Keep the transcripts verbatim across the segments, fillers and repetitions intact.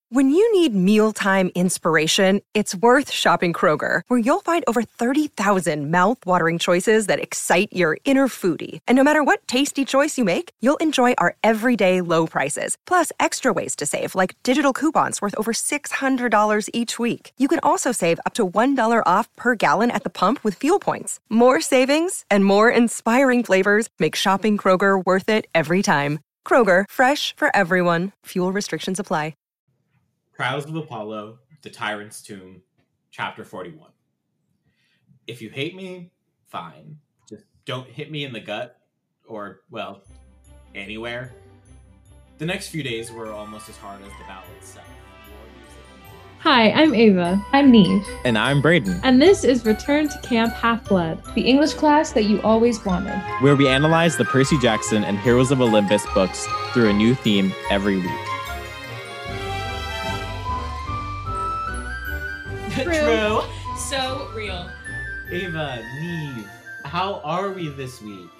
When you need mealtime inspiration, it's worth shopping Kroger, where you'll find over thirty thousand mouth-watering choices that excite your inner foodie. And no matter what tasty choice you make, you'll enjoy our everyday low prices, plus extra ways to save, like digital coupons worth over six hundred dollars each week. You can also save up to one dollar off per gallon at the pump with fuel points. More savings and more inspiring flavors make shopping Kroger worth it every time. Kroger, fresh for everyone. Fuel restrictions apply. Trials of Apollo, The Tyrant's Tomb, Chapter forty-one. If you hate me, fine. Just don't hit me in the gut, or, well, anywhere. The next few days were almost as hard as the battle itself. Hi, I'm Ava. I'm Neve. And I'm Braden. And this is Return to Camp Half-Blood, the English class that you always wanted, where we analyze the Percy Jackson and Heroes of Olympus books through a new theme every week. True. True. So real. Ava, Neve, how are we this week?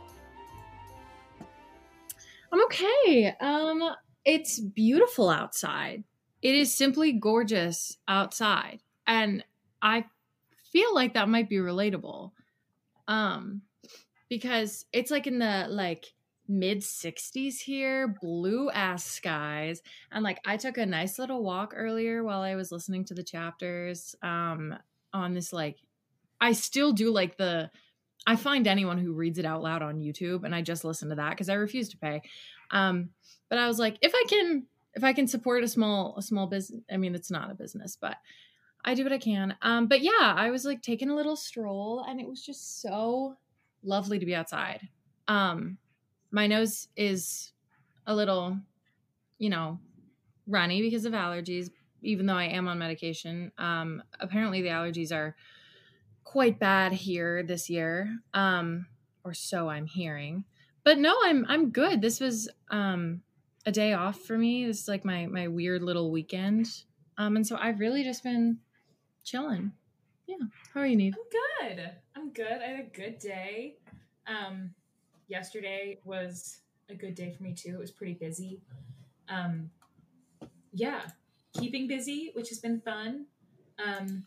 I'm okay. Um, it's beautiful outside. It is simply gorgeous outside. And I feel like that might be relatable. Um, because it's like in the like mid sixties here, blue ass skies. And like I took a nice little walk earlier while I was listening to the chapters um on this like I still do like the I find anyone who reads it out loud on YouTube and I just listen to that because I refuse to pay. Um but I was like if I can if I can support a small a small business, I mean it's not a business, but I do what I can. Um but yeah, I was like taking a little stroll and it was just so lovely to be outside. Um My nose is a little, you know, runny because of allergies, even though I am on medication. Um, apparently the allergies are quite bad here this year, um, or so I'm hearing. But no, I'm I'm good. This was um, a day off for me. This is like my my weird little weekend. Um, and so I've really just been chilling. Yeah. How are you, Neve? I'm good. I'm good. I had a good day. Um, yesterday was a good day for me too. It was pretty busy. Um, yeah, keeping busy, which has been fun. Um,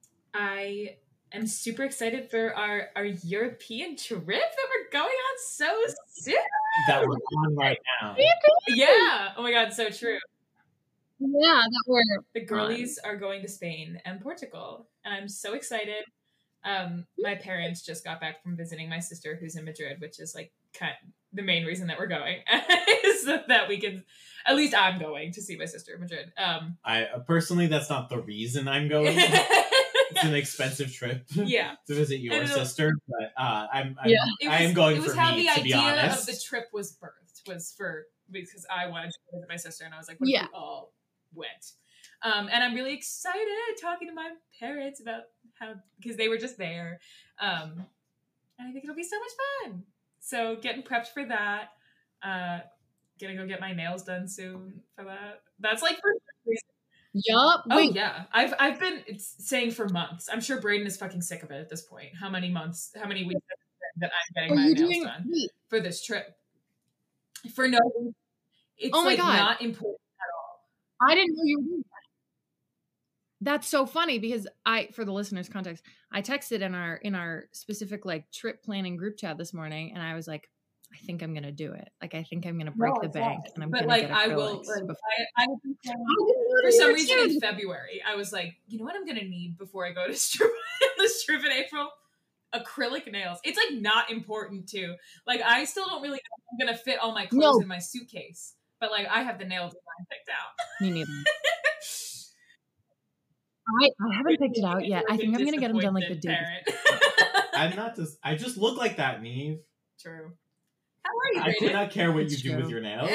I am super excited for our, our European trip that we're going on so soon. That we're on right now. Yeah. Oh my God, so true. Yeah, that we're the girlies are going to Spain and Portugal, and I'm so excited. Um, my parents just got back from visiting my sister who's in Madrid, which is like kind of the main reason that we're going is that we can, at least I'm going to see my sister in Madrid. Um, I uh, personally, that's not the reason I'm going. It's an expensive trip. Yeah. To visit your sister, but uh, I'm, I'm yeah. I am going it was for how me, the to be idea honest. of the trip was birthed, was for, because I wanted to visit my sister and I was like, what yeah. if we all went? Um, and I'm really excited talking to my parents about how, because they were just there. Um, and I think it'll be so much fun. So getting prepped for that. Uh, gonna go get my nails done soon for that. That's like for Yup. Oh yeah. I've I've been saying for months. I'm sure Braden is fucking sick of it at this point. How many months, how many weeks that I'm getting Are my you nails doing, done wait. for this trip. For no it's oh my like God. not important at all. I didn't know you were doing that. That's so funny because I, for the listeners' context, I texted in our in our specific like trip planning group chat this morning, and I was like, I think I'm gonna do it. Like I think I'm gonna break No, the bank, not. and I'm but gonna like get I will. acrylics Like, before- I, I, for some reason in February, I was like, you know what I'm gonna need before I go to strip this trip in April? Acrylic nails. It's like not important too. Like I still don't really know if I'm gonna fit all my clothes No. in my suitcase, but like I have the nail design picked out. Me neither. I, I haven't picked it out yet. I think I'm gonna get them done like the day. I'm not just. I just look like that, Neve. True. How are you? I Rated? do not care what It's you do true. with your nails.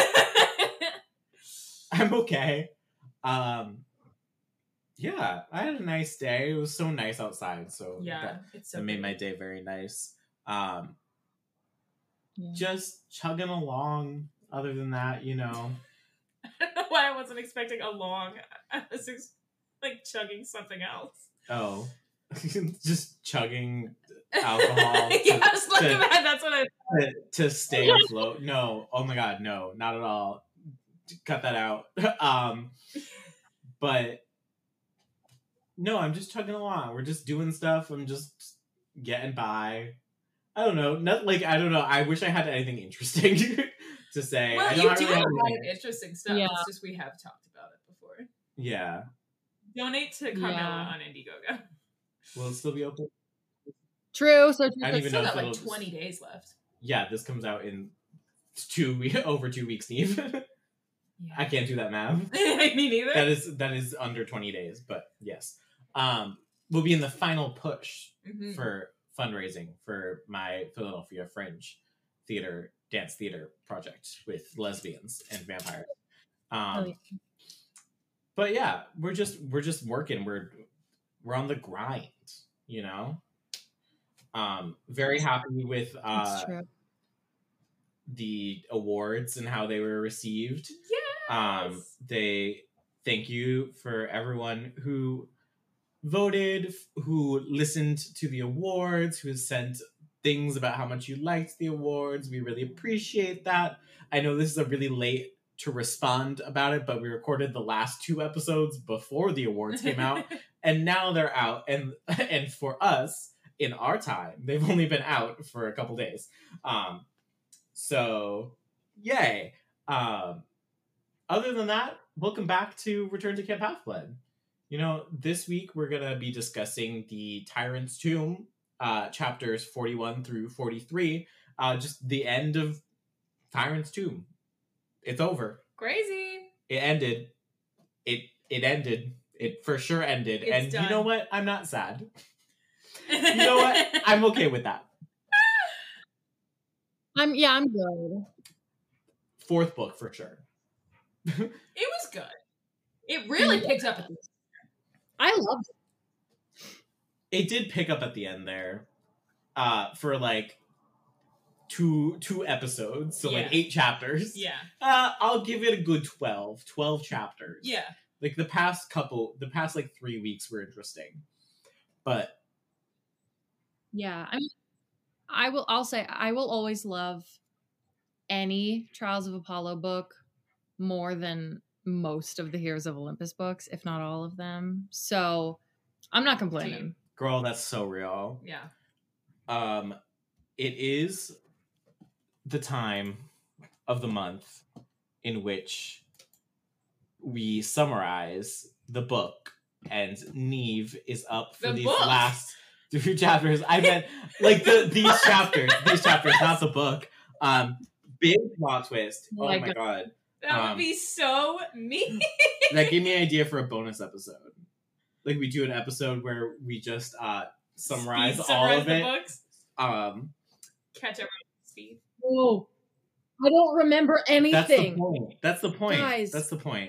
I'm okay. Um. Yeah, I had a nice day. It was so nice outside, so Yeah, that, it's so that made good. my day very nice. Um. Yeah. Just chugging along. Other than that, you know. I don't know why I wasn't expecting a long. I was ex- like chugging something else. Oh, just chugging alcohol. Yeah, to, I was looking to, at that's what I to, to stay afloat. No, oh my god, no, not at all. cut that out. um, but no, I'm just chugging along. We're just doing stuff. I'm just getting by. I don't know. Not like I don't know. I wish I had anything interesting to say. Well, I you don't do really have have a lot of anything. interesting stuff. Yeah. It's just we have talked about it before. Yeah. Donate to Carmela Yeah. on Indiegogo. Will it still be open? True. So I don't It's even still know got if like it'll- twenty days left. Yeah, this comes out in two we- over two weeks, Neve. Yeah. I can't do that math. Me neither. That is that is under twenty days, but yes. Um, we'll be in the final push Mhm. for fundraising for my Philadelphia Fringe theater dance theater project with lesbians and vampires. Um, Oh, yeah. But yeah, we're just we're just working. We're we're on the grind, you know. Um, very happy with That's uh, true. the awards and how they were received. Yes. Um, they thank you for everyone who voted, who listened to the awards, who sent things about how much you liked the awards. We really appreciate that. I know this is a really late to respond about it, but we recorded the last two episodes before the awards came out, and now they're out. And and for us, in our time, they've only been out for a couple days. Um, so yay. Um, other than that, welcome back to Return to Camp Half-Blood. You know, this week we're going to be discussing the Tyrant's Tomb, uh, chapters forty-one through forty-three, uh, just the end of Tyrant's Tomb. It's over. Crazy. It ended. It it ended. It for sure ended. It's and done. you know what? I'm not sad. You know what? I'm okay with that. I'm yeah, I'm good. Fourth book for sure. It was good. It really picked up at the I loved it. It did pick up at the end there, uh, for like two two episodes, so like Yeah. eight chapters. Yeah. Uh, I'll give it a good twelve. twelve chapters. Yeah. Like the past couple, the past like three weeks were interesting, but Yeah, I mean, I will. I'll say I will always love any Trials of Apollo book more than most of the Heroes of Olympus books, if not all of them. So I'm not complaining. girl, that's so real. Yeah. Um, it is the time of the month in which we summarize the book, and Neve is up for The these book? last two chapters. I meant like the these chapters, these chapters, not the book. Um, big plot twist. Oh Oh my my god, That Um, would be so mean. that gave me an idea for a bonus episode. Like we do an episode where we just uh summarize, Speed all summarize of the it. books. Um, Catch everyone up to speed. Whoa, I don't remember anything. that's the point. That's the point. Guys. That's the point.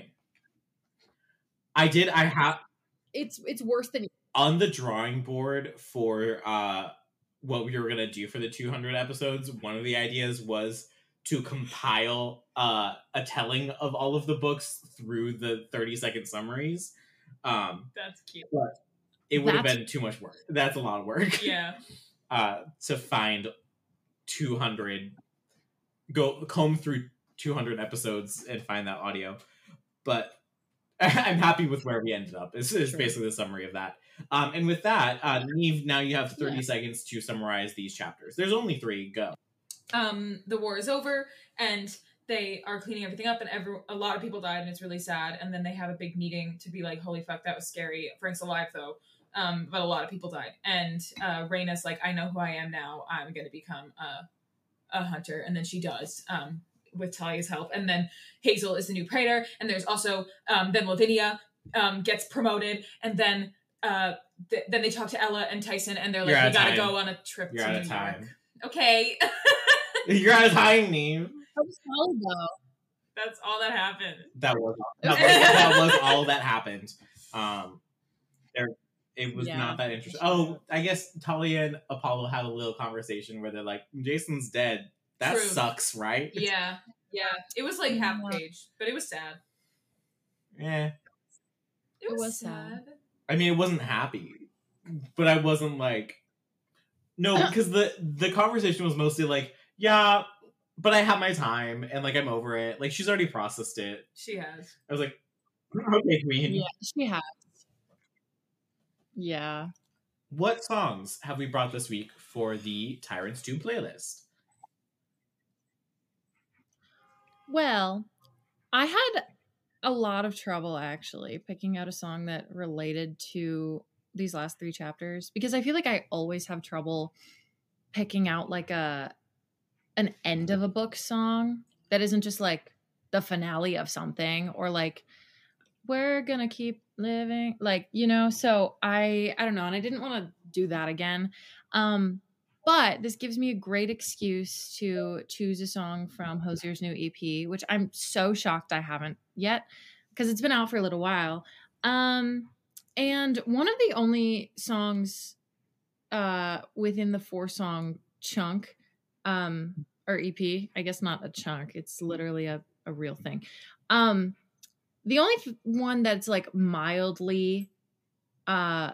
I did. I have It's it's worse than on the drawing board for uh what we were gonna do for the two hundred episodes. One of the ideas was to compile uh a telling of all of the books through the thirty second summaries. Um, That's cute. it would have That's- been too much work. That's a lot of work. Yeah. uh, to find two hundred, go comb through two hundred episodes and find that audio. But I'm happy with where we ended up. It's, it's Sure. basically the summary of that. Um, and with that, uh, Neve, now you have thirty Yeah. seconds to summarize these chapters. There's only three. Go. Um, the war is over and they are cleaning everything up, and every a lot of people died, and it's really sad. And then they have a big meeting to be like, "Holy fuck, that was scary." Frank's alive though, um, but a lot of people died. And uh, Reyna's like, "I know who I am now. I'm going to become a a hunter," and then she does. Um, with Talia's help, and then Hazel is the new praetor, and there's also um, then Lavinia um, gets promoted, and then uh, th- then they talk to Ella and Tyson, and they're like, You're out "We of gotta time. go on a trip You're to out New of York." time. Okay, You're out of time, Neve. that was solid though. that's all that happened. That was that was, that was all that happened. Um, there, it was Yeah. not that interesting. Oh, I guess Talia and Apollo had a little conversation where they're like, "Jason's dead. That True. sucks, right?" Yeah, yeah. It was like half Yeah. page, but it was sad. Yeah. It It was, was sad. sad. I mean, it wasn't happy, but I wasn't like, no, because the the conversation was mostly like, yeah, but I have my time and like I'm over it. Like she's already processed it. She has. I was like, okay, queen. Yeah, she has. Yeah. What songs have we brought this week for the Tyrant's Tomb playlist? Well, I had a lot of trouble actually picking out a song that related to these last three chapters because I feel like I always have trouble picking out like a an end of a book song that isn't just like the finale of something or like we're gonna keep living, like, you know. So I I don't know, and I didn't want to do that again. Um But this gives me a great excuse to choose a song from Hozier's new E P, which I'm so shocked I haven't yet because it's been out for a little while. Um, and one of the only songs uh, within the four song chunk um, or E P, I guess not a chunk, it's literally a, a real thing. Um, the only f- one that's like mildly uh,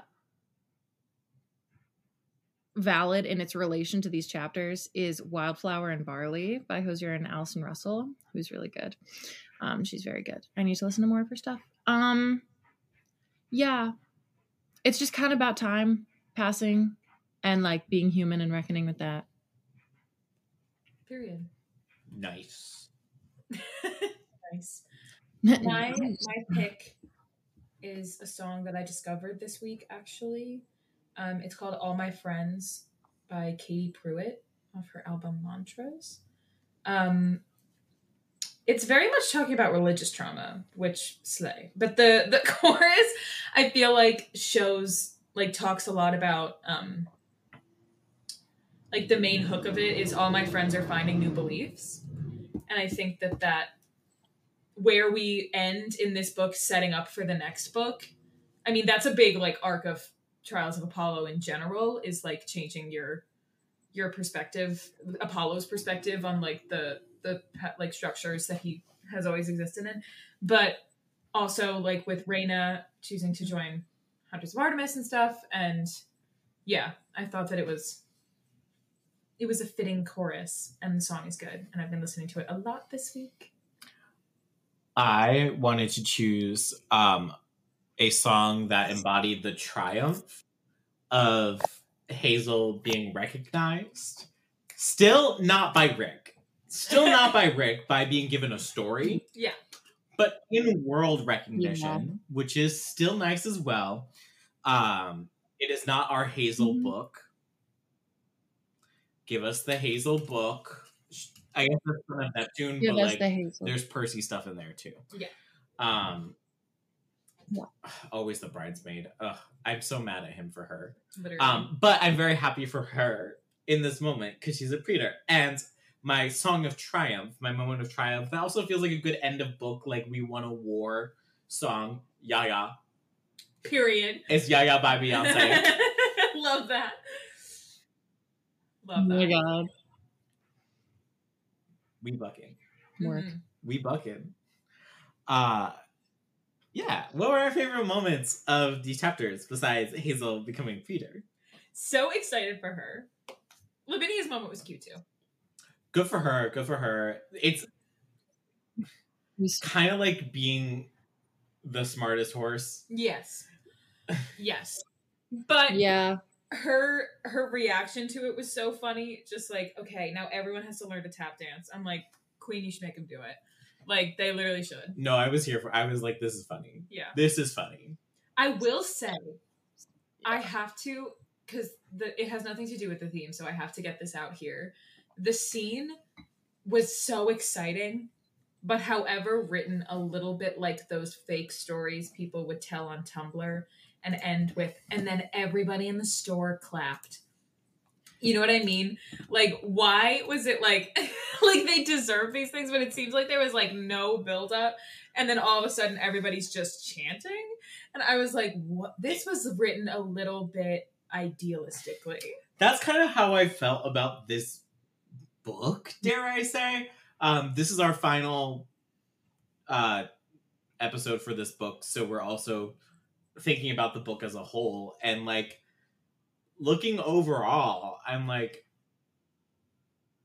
valid in its relation to these chapters is Wildflower and Barley by Hozier and Allison Russell, who's really good. Um, she's very good. I need to listen to more of her stuff. Um, yeah, it's just kind of about time passing and like being human and reckoning with that. Period. Nice. Nice. My my pick is a song that I discovered this week, actually. Um, it's called All My Friends by Katie Pruitt off her album Mantras. Um, it's very much talking about religious trauma, which slay. But the, the chorus, I feel like, shows, like, talks a lot about, um, like, the main hook of it is all my friends are finding new beliefs. And I think that that, where we end in this book setting up for the next book, I mean, that's a big, like, arc of Trials of Apollo in general, is like changing your your perspective, Apollo's perspective on like the the like structures that he has always existed in, but also like with Reyna choosing to join Hunters of Artemis and stuff. And yeah, I thought that it was it was a fitting chorus, and the song is good, and I've been listening to it a lot this week. I wanted to choose um a song that embodied the triumph of Hazel being recognized. Still not by Rick. Still not by Rick, by being given a story. Yeah. But in world recognition, Yeah. which is still nice as well. Um, it is not our Hazel Mhm. book. Give us the Hazel book. I guess that's Son of Neptune, Yeah, but that's like the Hazel. there's Percy stuff in there too. Yeah. Um Yeah. Always the bridesmaid. Ugh, I'm so mad at him for her. Literally. Um, but I'm very happy for her in this moment because she's a preacher. And my song of triumph, my moment of triumph, that also feels like a good end of book, like we won a war song. Yaya. Period. It's Yaya by Beyonce. Love that. Oh Love that. my god. We bucking. Work. Mhm. We bucking. Uh yeah. What were our favorite moments of these chapters besides Hazel becoming Peter? So excited for her. Lavinia's moment was cute too. Good for her. Good for her. It's kind of like being the smartest horse. Yes. Yes. But Yeah. her her reaction to it was so funny. Just like, okay, now everyone has to learn to tap dance. I'm like, Queen, you should make him do it. Like, they literally should. No, I was here for. I was like, this is funny. Yeah. This is funny. I will say, I have to, because the it has nothing to do with the theme, so I have to get this out here. The scene was so exciting, but however written a little bit like those fake stories people would tell on Tumblr and end with, and then everybody in the store clapped. You know what I mean? Like, why was it like, like they deserve these things, but it seems like there was like no buildup, and then all of a sudden everybody's just chanting, and I was like, what? This was written a little bit idealistically. That's kind of how I felt about this book, dare I say. Um, this is our final uh, episode for this book, so we're also thinking about the book as a whole. And, like, looking overall, I'm like,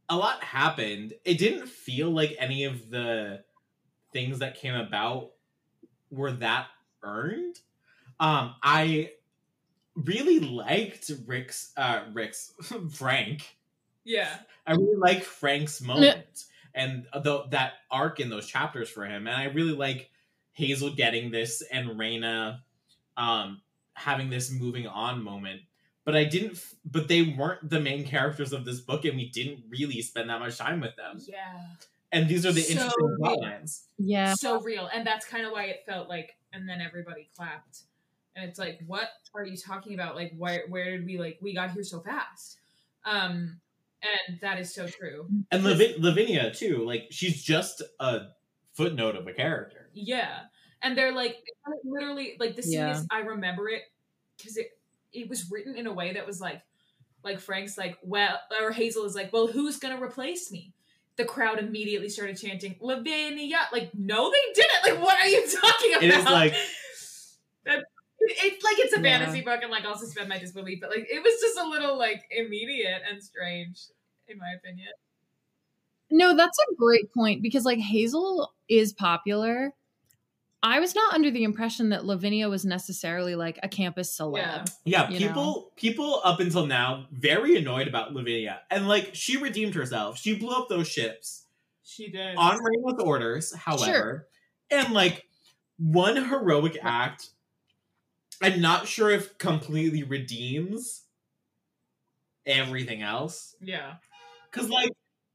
a lot happened. It didn't feel like any of the things that came about were that earned. Um, I really liked Rick's, uh, Rick's, Frank. Yeah. I really like Frank's moment and the, that arc in those chapters for him. And I really like Hazel getting this and Raina um, having this moving on moment. But I didn't, but they weren't the main characters of this book and we didn't really spend that much time with them. Yeah. And these are the So interesting real. lines. Yeah. So real. And that's kind of why it felt like, and then everybody clapped. And it's like, what are you talking about? Like, where, where did we, like, we got here so fast? Um, and that is so true. And Lavi- Lavinia, too. Like, she's just a footnote of a character. Yeah. And they're like, literally, like, the scene Yeah. is, I remember it, because it, it was written in a way that was like, like Frank's like, well, or Hazel is like, well, who's going to replace me? The crowd immediately started chanting, Lavinia. Like, no, they didn't. Like, what are you talking about? It is like... that, it's like it's a Yeah. fantasy book and like I'll suspend my disbelief, but like it was just a little like immediate and strange, in my opinion. No, that's a great point because like Hazel is popular. I was not under the impression that Lavinia was necessarily like a campus celeb. Yeah. Yeah, You people know? people up until now very annoyed about Lavinia. And like she redeemed herself. She blew up those ships She did. on Raina's orders, however. Sure. And like one heroic act, I'm not sure if completely redeems everything else. Yeah. Cause like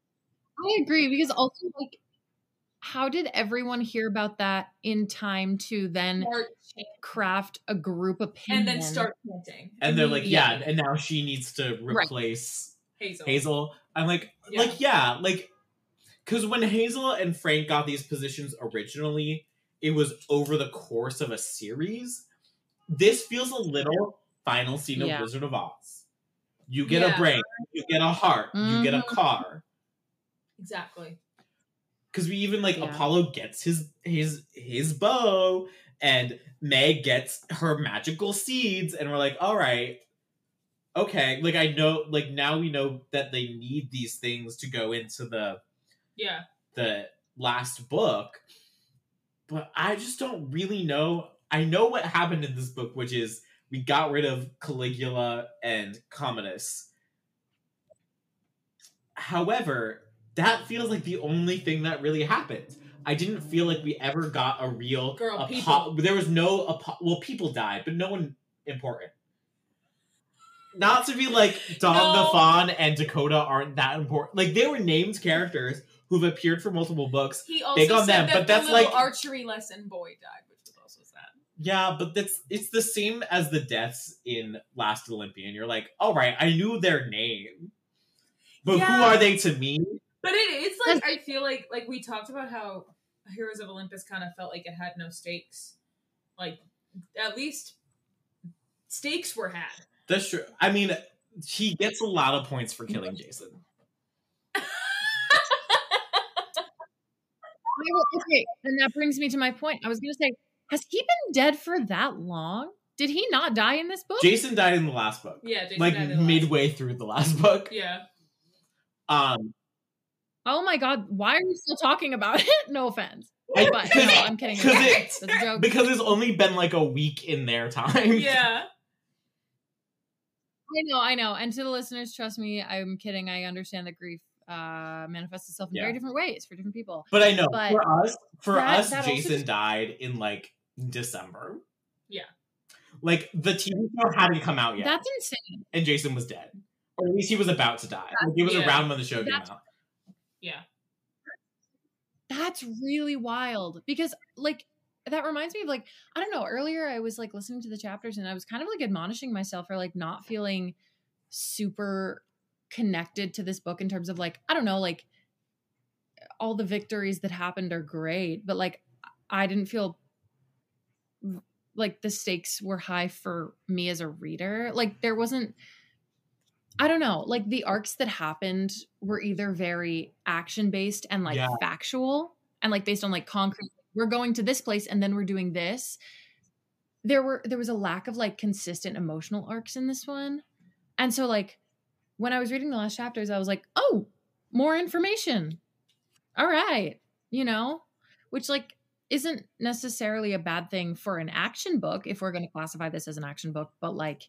I agree because also like how did everyone hear about that in time to then Start craft a group opinion and then start chanting. and they're like, yeah, Immediately. and now she needs to Right. replace Hazel. Hazel. I'm like, Yeah. like, yeah, like, because when Hazel and Frank got these positions originally, it was over the course of a series. This feels a little final scene of Yeah. Wizard of Oz. You get Yeah. a brain, you get a heart, you get a Mhm. car. Exactly. Because we even like Yeah. Apollo gets his his his bow, and Meg gets her magical seeds, and we're like, all right, okay. Like I know, like now we know that they need these things to go into the Yeah. the last book, but I just don't really know. I know what happened in this book, which is we got rid of Caligula and Commodus. However, that feels like the only thing that really happened. I didn't feel like we ever got a real Girl, apo- people. There was no apo- well, people died, but no one important. Not to be like Dom No. the Fawn and Dakota aren't that important. Like they were named characters who've appeared for multiple books. He also Big on said them, that but the that's little like- archery lesson boy died, which was also sad. Yeah, but that's it's the same as the deaths in Last Olympian. You're like, all right, I knew their name, but who Yeah. are they to me? But it, it's like I feel like like we talked about how Heroes of Olympus kind of felt like it had no stakes. Like at least stakes were had. That's true. I mean, he gets a lot of points for killing Jason. I will- okay, and that brings me to my point. I was going to say, has he been dead for that long? Did he not die in this book? Jason died in the last book, Yeah, Jason like died in the last- midway through the last book. Yeah. Um, Oh my god, why are you still talking about it? No offense. I- But no, I'm kidding. Because it- That's a joke. because it's only been like a week in their time. Yeah. I know, I know. And to the listeners, trust me, I'm kidding. I understand that grief uh, manifests itself in Yeah. very different ways for different people. But I know But for us, for that- us, that also Jason just- died in like December. Yeah. Like the T V show hadn't come out yet, That's insane. and Jason was dead, or at least he was about to die. Like, he was Yeah. around when the show came That's- out. Yeah. That's really wild because, like, that reminds me of like I don't know. Earlier, I was like listening to the chapters and I was kind of like admonishing myself for like not feeling super connected to this book in terms of like I don't know, like all the victories that happened are great, but like I didn't feel like the stakes were high for me as a reader. Like there wasn't. I don't know, like the arcs that happened were either very action based and like Yeah. factual and like based on like concrete, we're going to this place and then we're doing this. There were there was a lack of like consistent emotional arcs in this one. And so like when I was reading the last chapters, I was like, oh, more information. All right. You know, which like isn't necessarily a bad thing for an action book if we're going to classify this as an action book, but like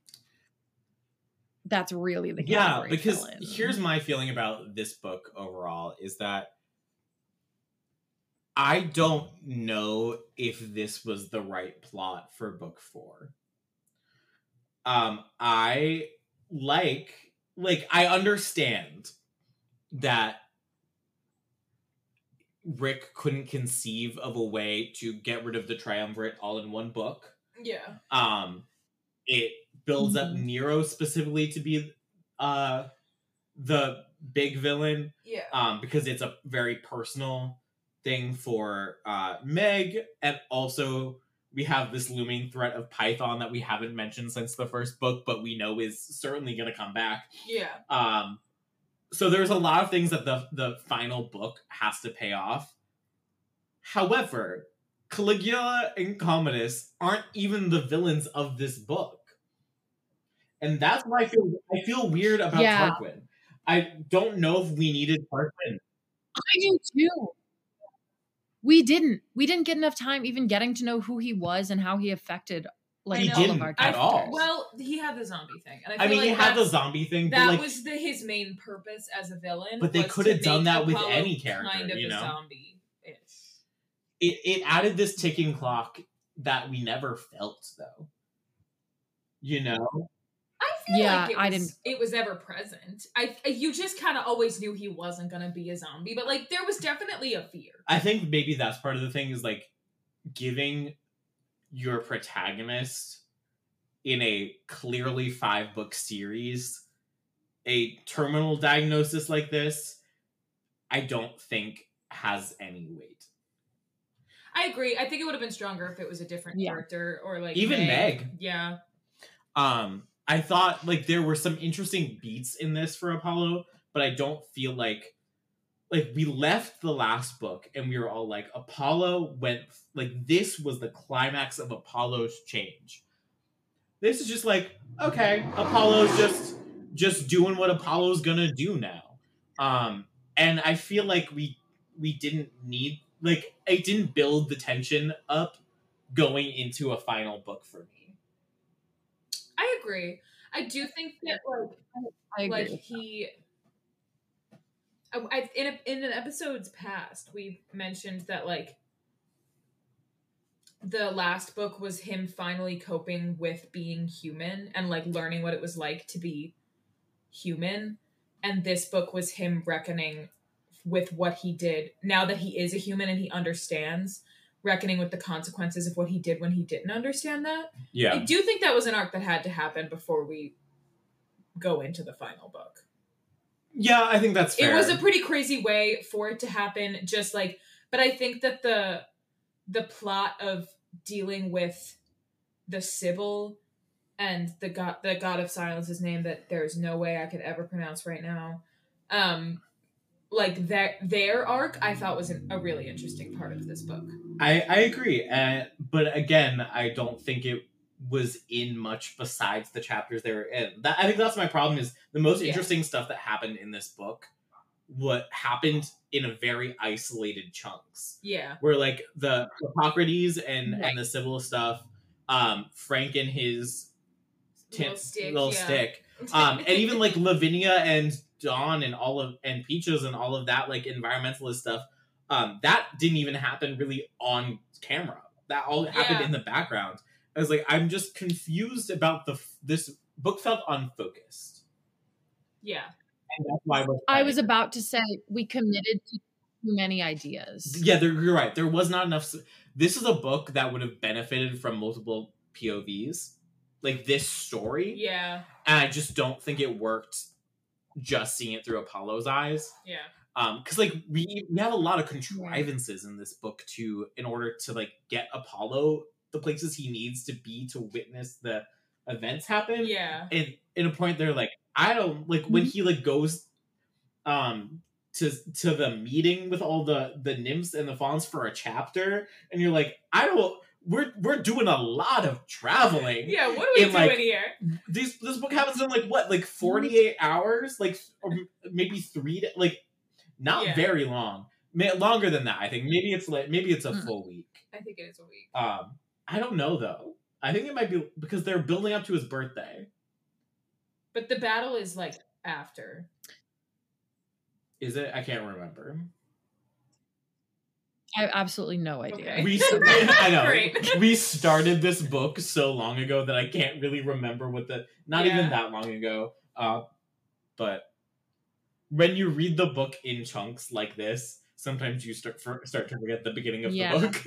that's really the yeah, category because fill in. Here's my feeling about this book overall is that I don't know if this was the right plot for book four. Um, I like, like, I understand that Rick couldn't conceive of a way to get rid of the Triumvirate all in one book. Yeah. Um, it builds Mhm. up Nero specifically to be uh the big villain. Yeah. Um, because it's a very personal thing for uh Meg, and also we have this looming threat of Python that we haven't mentioned since the first book, but we know is certainly going to come back. Yeah. Um, so there's a lot of things that the the final book has to pay off. However, Caligula and Commodus aren't even the villains of this book, and that's why I feel I feel weird about Yeah. Tarquin. I don't know if we needed Tarquin. I do too. We didn't. We didn't get enough time even getting to know who he was and how he affected like He all didn't of our at characters. all. Well, he had the zombie thing, and I, I feel mean, he like had the that's- zombie thing, but That like, was the, his main purpose as a villain. But they was could to have done make that with Apollo any character, kind of you a know? zombie-ish. it, it added this ticking clock that we never felt, though. You know? I feel Yeah, like it I was, didn't- it was ever present. I you just kind of always knew he wasn't gonna be a zombie, but like there was definitely a fear. I think maybe that's part of the thing is like giving your protagonist in a clearly five book series a terminal diagnosis like this, I don't think has any weight. I agree. I think it would have been stronger if it was a different Yeah. character or like Even Meg. Yeah. Um, I thought like there were some interesting beats in this for Apollo, but I don't feel like like we left the last book and we were all like Apollo went like this was the climax of Apollo's change. This is just like, okay, Apollo's just just doing what Apollo's gonna do now. Um, and I feel like we we didn't need like it didn't build the tension up going into a final book for me. I agree. I do think that like I agree. like he I, I, in a, in an episodes past we mentioned that like the last book was him finally coping with being human and like learning what it was like to be human, and this book was him reckoning with what he did now that he is a human and he understands, reckoning with the consequences of what he did when he didn't understand that. Yeah. I do think that was an arc that had to happen before we go into the final book. Yeah, I think that's fair. It was a pretty crazy way for it to happen, just like, but I think that the the plot of dealing with the Sibyl and the god the god of silence's name that there's no way I could ever pronounce right now, um like that their arc I thought was an, a really interesting part of this book. I, I agree. Uh, but again, I don't think it was in much besides the chapters they were in. That, I think that's my problem is the most Yeah. interesting stuff that happened in this book, what happened in a very isolated chunks. Yeah. Where like the Hippocrates and, Right. and the Sibyl stuff, um, Frank and his tin- Little stick, little yeah. stick. Um, and even like Lavinia and Dawn and all of and Peaches and all of that like environmentalist stuff, um, that didn't even happen really on camera. That all happened Yeah. in the background. I was like, I'm just confused about the f- this book felt unfocused, Yeah. and that's why we're I was about to say we committed to too many ideas. yeah, there, you're right. There was not enough. s- This is a book that would have benefited from multiple P O Vs, like this story. Yeah. And I just don't think it worked just seeing it through Apollo's eyes. Yeah. Um, because like we we have a lot of contrivances in this book to in order to like get Apollo the places he needs to be to witness the events happen. Yeah. And in a point they're like, I don't like when he like goes um to to the meeting with all the the nymphs and the fawns for a chapter, and you're like, I don't we're we're doing a lot of traveling. Yeah, what are we in, doing like, here? These this book happens in like what, like forty-eight hours, like or maybe three, da- like not Yeah. very long, May, longer than that. I think maybe it's like maybe it's a Mm. full week. I think it is a week. Um, I don't know though. I think it might be because they're building up to his birthday. But the battle is like after. Is it? I can't remember. I have absolutely no idea. Okay. We I know Great. we started this book so long ago that I can't really remember what the not even Yeah. that long ago. Uh, but when you read the book in chunks like this, sometimes you start for, start to forget the beginning of Yeah. the book.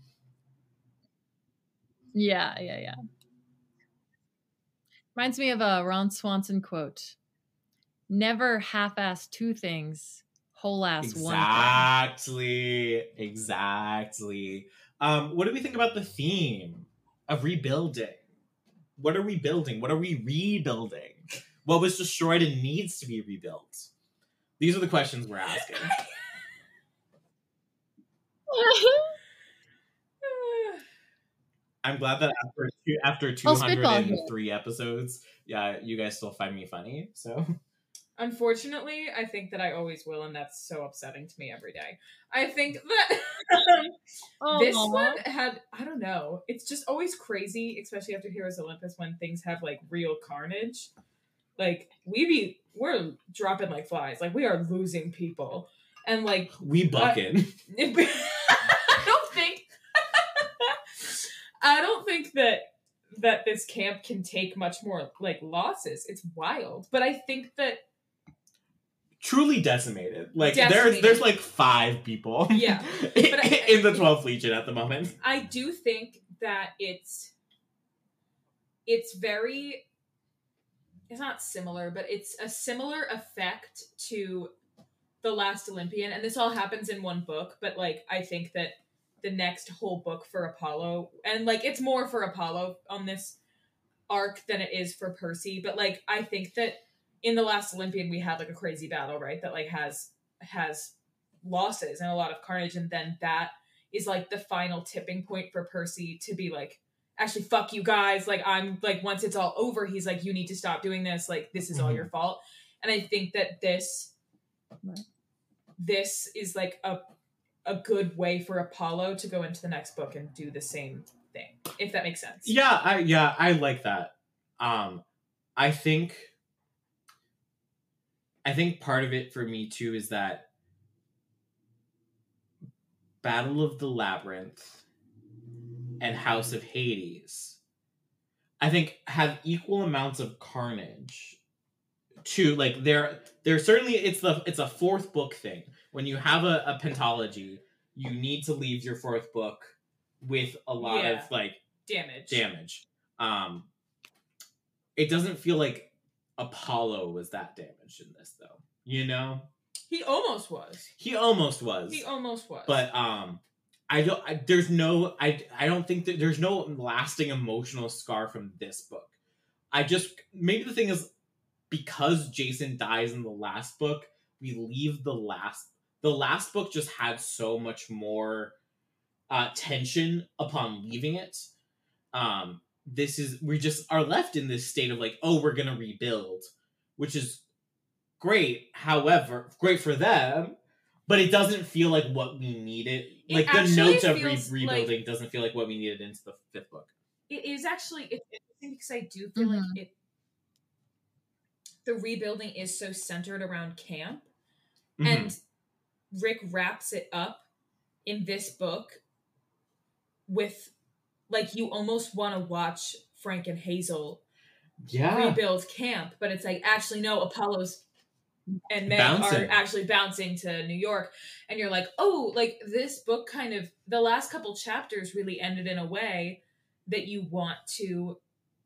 Yeah, yeah, yeah. Reminds me of a Ron Swanson quote. Never half-ass two things, whole-ass one thing. Exactly, exactly. Um, what do we think about the theme of rebuilding? What are we building? What are we rebuilding? What was destroyed and needs to be rebuilt? These are the questions we're asking. I'm glad that after two, after two I'll spitball hundred three episodes, yeah, you guys still find me funny. So Unfortunately, I think that I always will, and that's so upsetting to me every day. I think that um, this Aw. one had, I don't know, it's just always crazy, especially after Heroes Olympus, when things have like real carnage. Like, we be, we're dropping like flies. Like, we are losing people. And like, we bucking. I don't think, I don't think that that this camp can take much more like losses. It's wild. But I think that Truly decimated. Like there's Decimated. there's like five people. Yeah. in, But I- in the twelfth Legion at the moment. I do think that it's it's very it's not similar, but it's a similar effect to The Last Olympian, and this all happens in one book, but like I think that the next whole book for Apollo, and like it's more for Apollo on this arc than it is for Percy, but like I think that in The Last Olympian we had like a crazy battle, right? That like has has losses and a lot of carnage, and then that is like the final tipping point for Percy to be like, actually fuck you guys, like I'm like, once it's all over, he's like, you need to stop doing this, like this is all Mhm. your fault. And I think that this Right. this is like a a good way for Apollo to go into the next book and do the same thing, if that makes sense. Yeah, I yeah, I like that. Um I think I think part of it for me too is that Battle of the Labyrinth and House of Hades, I think, have equal amounts of carnage. To like, they're they're certainly it's the it's a fourth book thing. When you have a, a pentology, you need to leave your fourth book with a lot Yeah. of like Damage. damage. Um, it doesn't feel like Apollo was that damaged in this, though. You know, He almost was. he almost was. He almost was. But um, I don't. I, there's no. I. I don't think that there's no lasting emotional scar from this book. I just maybe the thing is because Jason dies in the last book, we leave the last. The last book just had so much more uh, tension upon leaving it. Um, this is we just are left in this state of like, oh, we're gonna rebuild, which is great. However, great for them. But it doesn't feel like what we needed. It Like the actually note of re- feels rebuilding like- doesn't feel like what we needed into the fifth book. it is actually it's interesting because I do feel like Mhm. it the rebuilding is so centered around camp. Mhm. And Rick wraps it up in this book with like you almost want to watch Frank and Hazel yeah, rebuild camp, but it's like actually no, Apollo's and Meg Bouncing. are actually bouncing to New York, and you're like, oh, like this book kind of the last couple chapters really ended in a way that you want to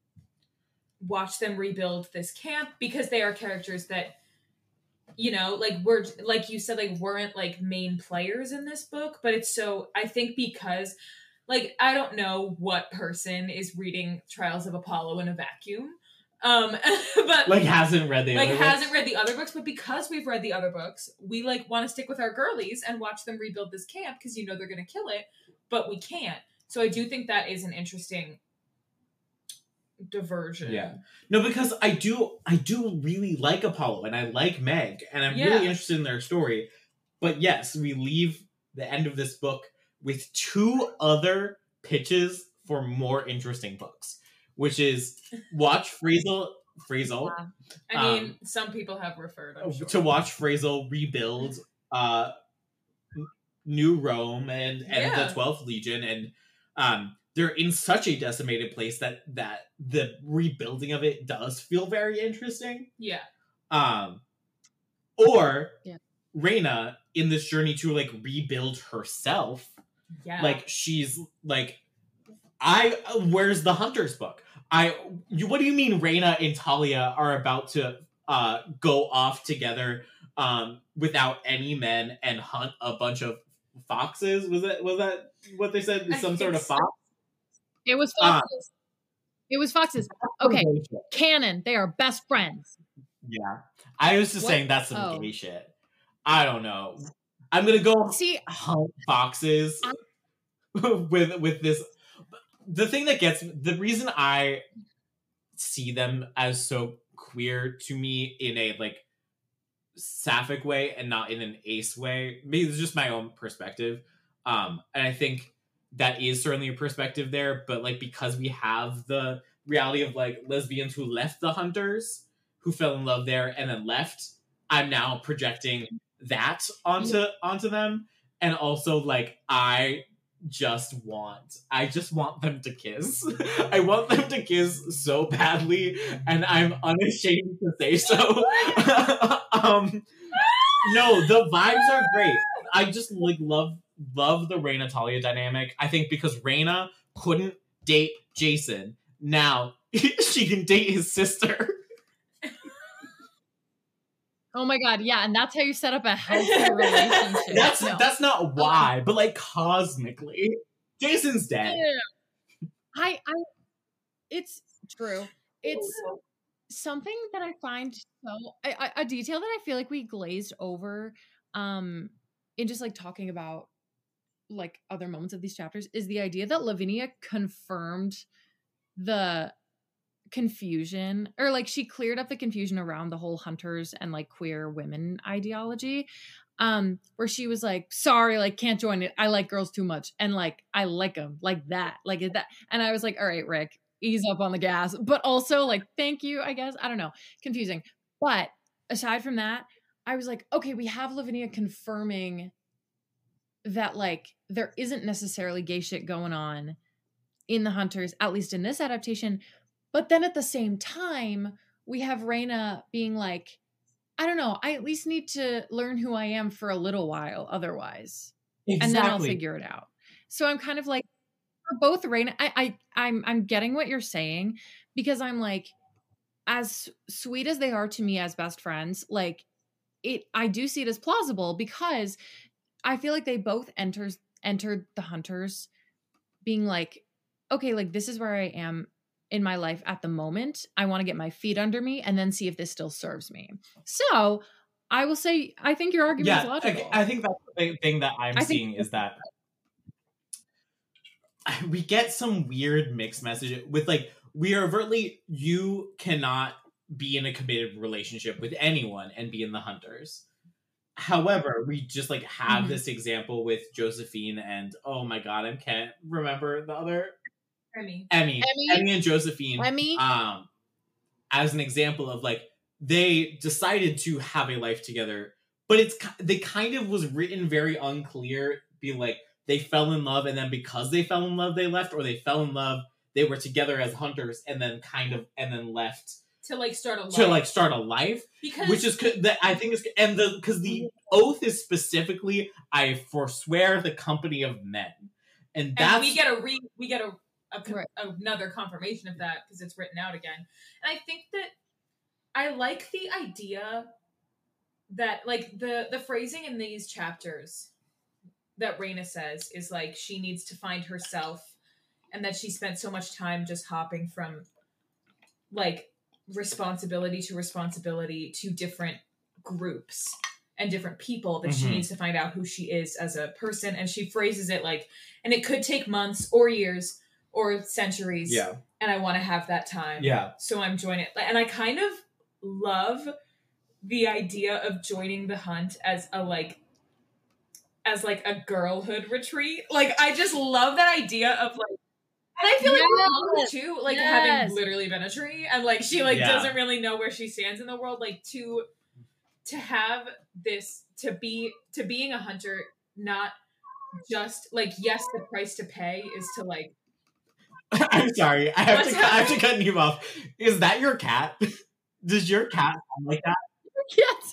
watch them rebuild this camp because they are characters that you know like we're like you said like weren't like main players in this book, but it's so I think because like I don't know what person is reading Trials of Apollo in a vacuum, um but like hasn't read the like other hasn't books? read the other books, but because we've read the other books, we like want to stick with our girlies and watch them rebuild this camp because you know they're gonna kill it, but we can't. So I do think that is an interesting diversion. Yeah. No, because I do I do really like Apollo and I like Meg and I'm Yeah. really interested in their story. But yes, we leave the end of this book with two other pitches for more interesting books, which is watch Friesel Friesel Yeah. I mean, um, some people have referred, I'm sure. to watch Friesel rebuild uh New Rome and and Yeah. the twelfth Legion, and um they're in such a decimated place that that the rebuilding of it does feel very interesting. Yeah. Um, or Yeah. Reyna in this journey to like rebuild herself. Yeah. Like she's like, I where's the Hunter's book? I you what do you mean Reyna and Talia are about to uh go off together um without any men and hunt a bunch of foxes? Was that was that what they said? I Some sort think of so. fox? It was Ah. foxes. It was foxes. Okay, canon. They are best friends. Yeah. I was just What? saying that's some Oh. gay shit. I don't know. I'm gonna go See, hunt foxes with with this. The thing that gets the reason I see them as so queer to me in a like sapphic way and not in an ace way. Maybe it's just my own perspective. Um, and I think that is certainly a perspective there, but like because we have the reality of like lesbians who left the Hunters, who fell in love there and then left, I'm now projecting that onto onto them. And also like I just want I just want them to kiss. I want them to kiss so badly, and I'm unashamed to say so. um no, the vibes are great. I just like love love the Reyna Talia dynamic. I think because Reyna couldn't date Jason, now she can date his sister. oh my god, yeah, and that's how you set up a healthy relationship. That's No. that's not why, but like cosmically, Jason's dead. Yeah. I, I, it's true. It's something that I find so I, I, a detail that I feel like we glazed over, um, in just like talking about like other moments of these chapters is the idea that Lavinia confirmed the confusion, or like she cleared up the confusion around the whole Hunters and like queer women ideology. Um, where she was like, sorry, like can't join it. I like girls too much. And like, I like them like that, like that. And I was like, all right, Rick, ease up on the gas, but also like, thank you, I guess. I don't know. Confusing. But aside from that, I was like, okay, we have Lavinia confirming that like, there isn't necessarily gay shit going on in the Hunters, at least in this adaptation. But then at the same time, we have Reyna being like, I don't know, I at least need to learn who I am for a little while otherwise. Exactly. And then I'll figure it out. So I'm kind of like, for both Reyna, I, I I'm I'm getting what you're saying, because I'm like, as sweet as they are to me as best friends, like it I do see it as plausible, because I feel like they both enters entered the Hunters being like, okay, like this is where I am in my life at the moment. I want to get my feet under me and then see if this still serves me. So I will say, I think your argument Yeah, is logical. I, I think that's the big thing that I'm I think- seeing is that we get some weird mixed message with like, we are overtly, you cannot be in a committed relationship with anyone and be in the Hunters. However, we just like have Mhm. this example with Josephine and oh my god, I can't remember the other Emmy. Emmy, Emmy. Emmy and Josephine, Emmy. um, as an example of like they decided to have a life together, but it's ki- they kind of was written very unclear. Be like they fell in love, and then because they fell in love, they left, or they fell in love, they were together as Hunters, and then kind of and then left To like start a life. to like start a life, because which is co- that I think is and the because the oath is specifically I forswear the company of men, and that's and we get a re we get a, a con- Right. another confirmation of that because it's written out again. And I think that I like the idea that like the the phrasing in these chapters that Reyna says is like she needs to find herself, and that she spent so much time just hopping from like responsibility to responsibility to different groups, and different people that she Mhm. needs to find out who she is as a person. And she phrases it like, and it could take months or years or centuries. Yeah. And I want to have that time. Yeah. So I'm joining it. And I kind of love the idea of joining the hunt as a like, as like a girlhood retreat. Like, I just love that idea of like, and I feel like Yes. too, like Yes. having literally been a tree and like she like Yeah. doesn't really know where she stands in the world. Like to to have this to be to being a hunter, not just like yes, the price to pay is to like I'm sorry. I have What's to. I have to happening? cut you off. Is that your cat? Does your cat sound like that? Yes.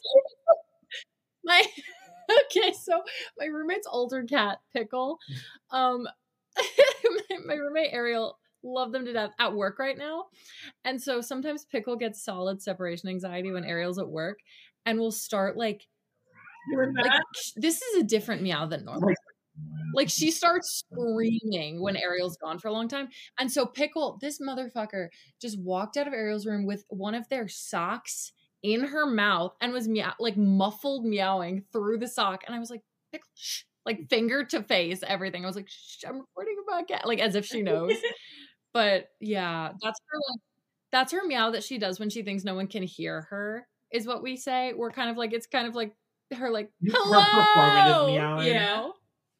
My okay, so my roommate's older cat, Pickle. Um my, my roommate Ariel love them to death at work right now. And so sometimes Pickle gets solid separation anxiety when Ariel's at work and will start like like sh- this is a different meow than normal. Like she starts screaming when Ariel's gone for a long time. And so Pickle, this motherfucker, just walked out of Ariel's room with one of their socks in her mouth and was meow like muffled meowing through the sock. And I was like, Pickle, shh, like finger to face, everything. I was like, shh, I'm recording a podcast, like as if she knows. But yeah, that's her like that's her meow that she does when she thinks no one can hear her, is what we say. We're kind of like it's kind of like her like Her hello performative meowing. you Yeah. know?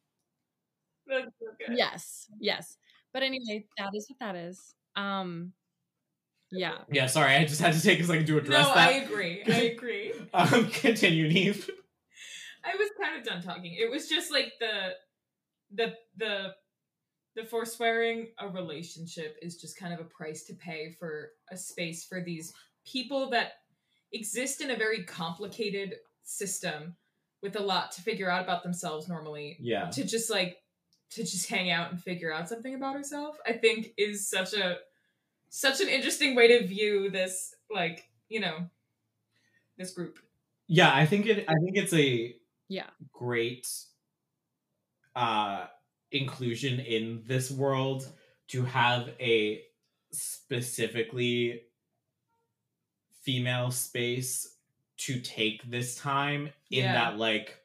That's so good. Yes, yes. But anyway, that is what that is. Um, yeah. Yeah. Sorry, I just had to take a second to address No, that. I agree. I agree. Um, continue, Neve. I was kind of done talking. It was just like the the the the forswearing a relationship is just kind of a price to pay for a space for these people that exist in a very complicated system with a lot to figure out about themselves normally. Yeah. To just like to just hang out and figure out something about herself, I think is such a such an interesting way to view this, like, you know, this group. Yeah, I think it. I think it's a Yeah. great uh, inclusion in this world to have a specifically female space to take this time in Yeah. that like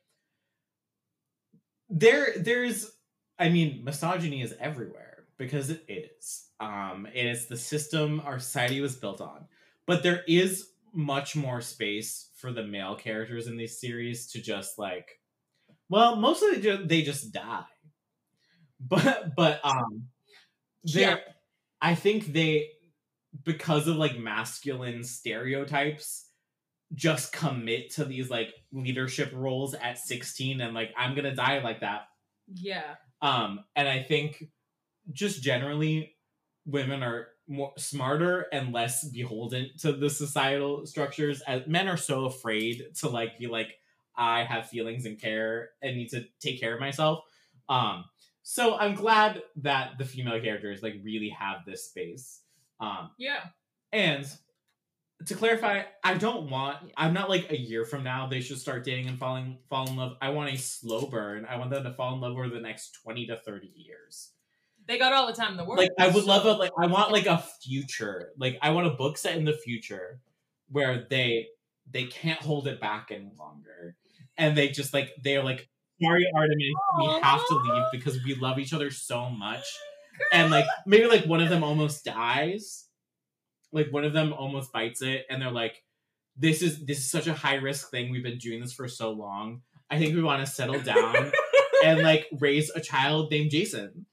there there's I mean misogyny is everywhere because it is um and it's the system our society was built on, but there is much more space for the male characters in these series to just like well mostly they just, they just die but but um they Yeah. I think they because of like masculine stereotypes just commit to these like leadership roles at sixteen and like I'm gonna die like that. Yeah. Um and I think just generally women are more smarter and less beholden to the societal structures, as men are so afraid to like be like I have feelings and care and need to take care of myself. Um so I'm glad that the female characters like really have this space. Um Yeah. and to clarify, I don't want I'm not like a year from now they should start dating and falling fall in love. I want a slow burn. I want them to fall in love over the next twenty to thirty years. They got all the time in the world. Like I would so- love a like I want like a future. Like I want a book set in the future where they they can't hold it back any longer. And they just like they're like, sorry Artemis, we have to leave because we love each other so much. And like maybe like one of them almost dies. Like one of them almost bites it and they're like, this is this is such a high risk thing. We've been doing this for so long. I think we want to settle down and like raise a child named Jason.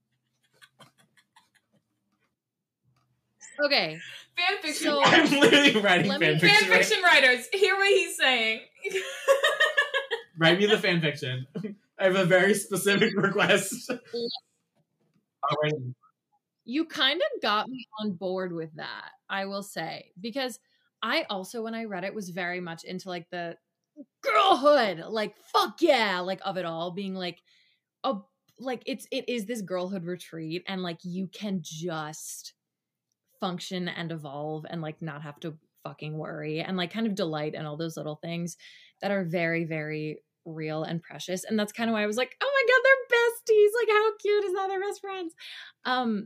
Okay. Fan fiction. So- I'm literally writing Let me- fan fan fiction. right- fiction writers, hear what he's saying. Write me the fan fiction. I have a very specific request. Alright. You kind of got me on board with that, I will say, because I also, when I read it, was very much into like the girlhood, like fuck yeah, like of it all being like, a like it's it is this girlhood retreat, and like you can just function and evolve and like not have to fucking worry and like kind of delight in all those little things that are very, very real and precious. And that's kind of why I was like, oh my god, they're besties, like how cute is that, they're best friends. Um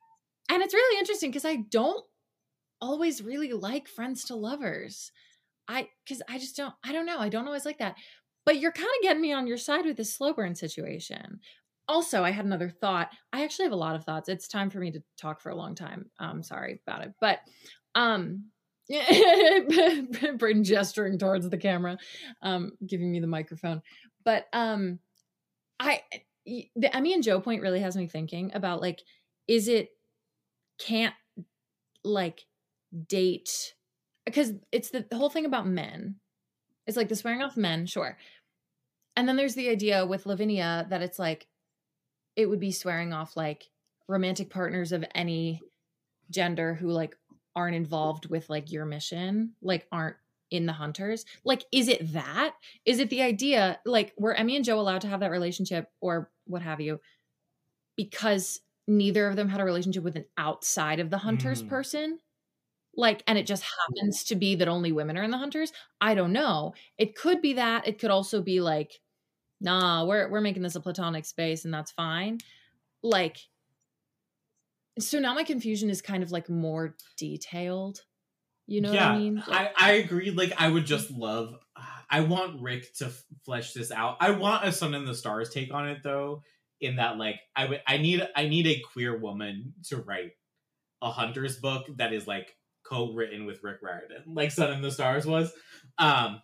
and it's really interesting because I don't always really like friends to lovers. I, cause I just don't, I don't know. I don't always like that, but you're kind of getting me on your side with this slow burn situation. Also, I had another thought. I actually have a lot of thoughts. It's time for me to talk for a long time. I'm sorry about it, but, um, Brayden gesturing towards the camera, um, giving me the microphone, but, um, I, the Emmy and Joe point really has me thinking about like, is it can't like date, because it's the, the whole thing about men. It's like the swearing off men, sure. And then there's the idea with Lavinia that it's like, it would be swearing off like romantic partners of any gender who like aren't involved with like your mission, like aren't in the Hunters. Like, is it that? Is it the idea, like, were Emmy and Joe allowed to have that relationship or what have you, because neither of them had a relationship with an outside of the Hunters mm. person? Like, and it just happens to be that only women are in the Hunters? I don't know. It could be that. It could also be like, nah, we're we're making this a platonic space and that's fine. Like, so now my confusion is kind of like more detailed. You know yeah, what I mean? Like, I, I agree. Like, I would just love, I want Rick to f- flesh this out. I want a Sun in the Stars take on it though, in that like, I would, I need, I need a queer woman to write a Hunters book that is like co-written with Rick Riordan, like Sun in the Stars was. Um,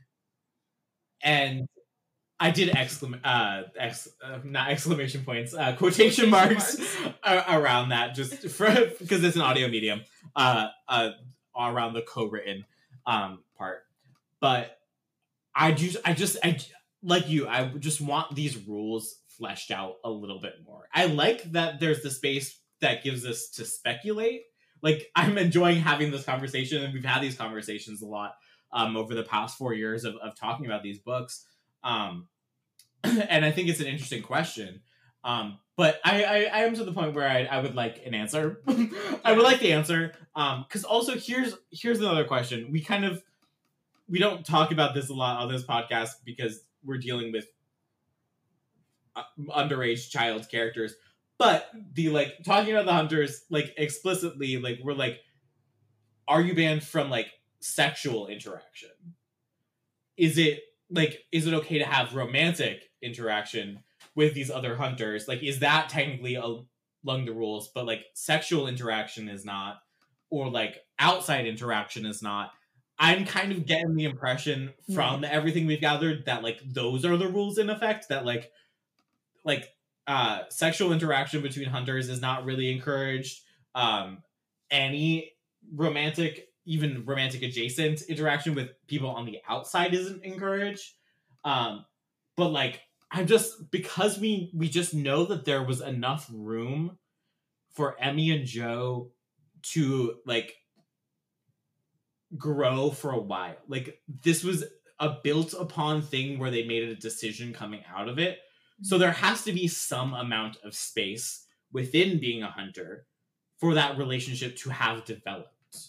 and I did exclam uh, ex uh not exclamation points, uh, quotation, quotation marks, marks. around that, just for because it's an audio medium, uh, uh, around the co-written um part. But I just, I just, I like you. I just want these rules fleshed out a little bit more. I like that there's the space that gives us to speculate. Like, I'm enjoying having this conversation, and we've had these conversations a lot um over the past four years of of talking about these books. Um, and I think it's an interesting question. Um, but I, I, I am to the point where I, I would like an answer. I would like the answer. Um, cause also here's, here's another question. We kind of, we don't talk about this a lot on this podcast because we're dealing with uh, underage child characters, but the, like, talking about the Hunters, like, explicitly, like, we're like, are you banned from, like, sexual interaction? Is it, like, is it okay to have romantic interaction with these other Hunters? Like, is that technically along the rules, but like sexual interaction is not, or like outside interaction is not? I'm kind of getting the impression from right. everything we've gathered that like those are the rules in effect, that like like uh sexual interaction between Hunters is not really encouraged. Um any romantic, even romantic adjacent interaction with people on the outside isn't encouraged. Um, but like, I'm just, because we, we just know that there was enough room for Emmy and Joe to like grow for a while. Like, this was a built upon thing where they made a decision coming out of it. So there has to be some amount of space within being a Hunter for that relationship to have developed.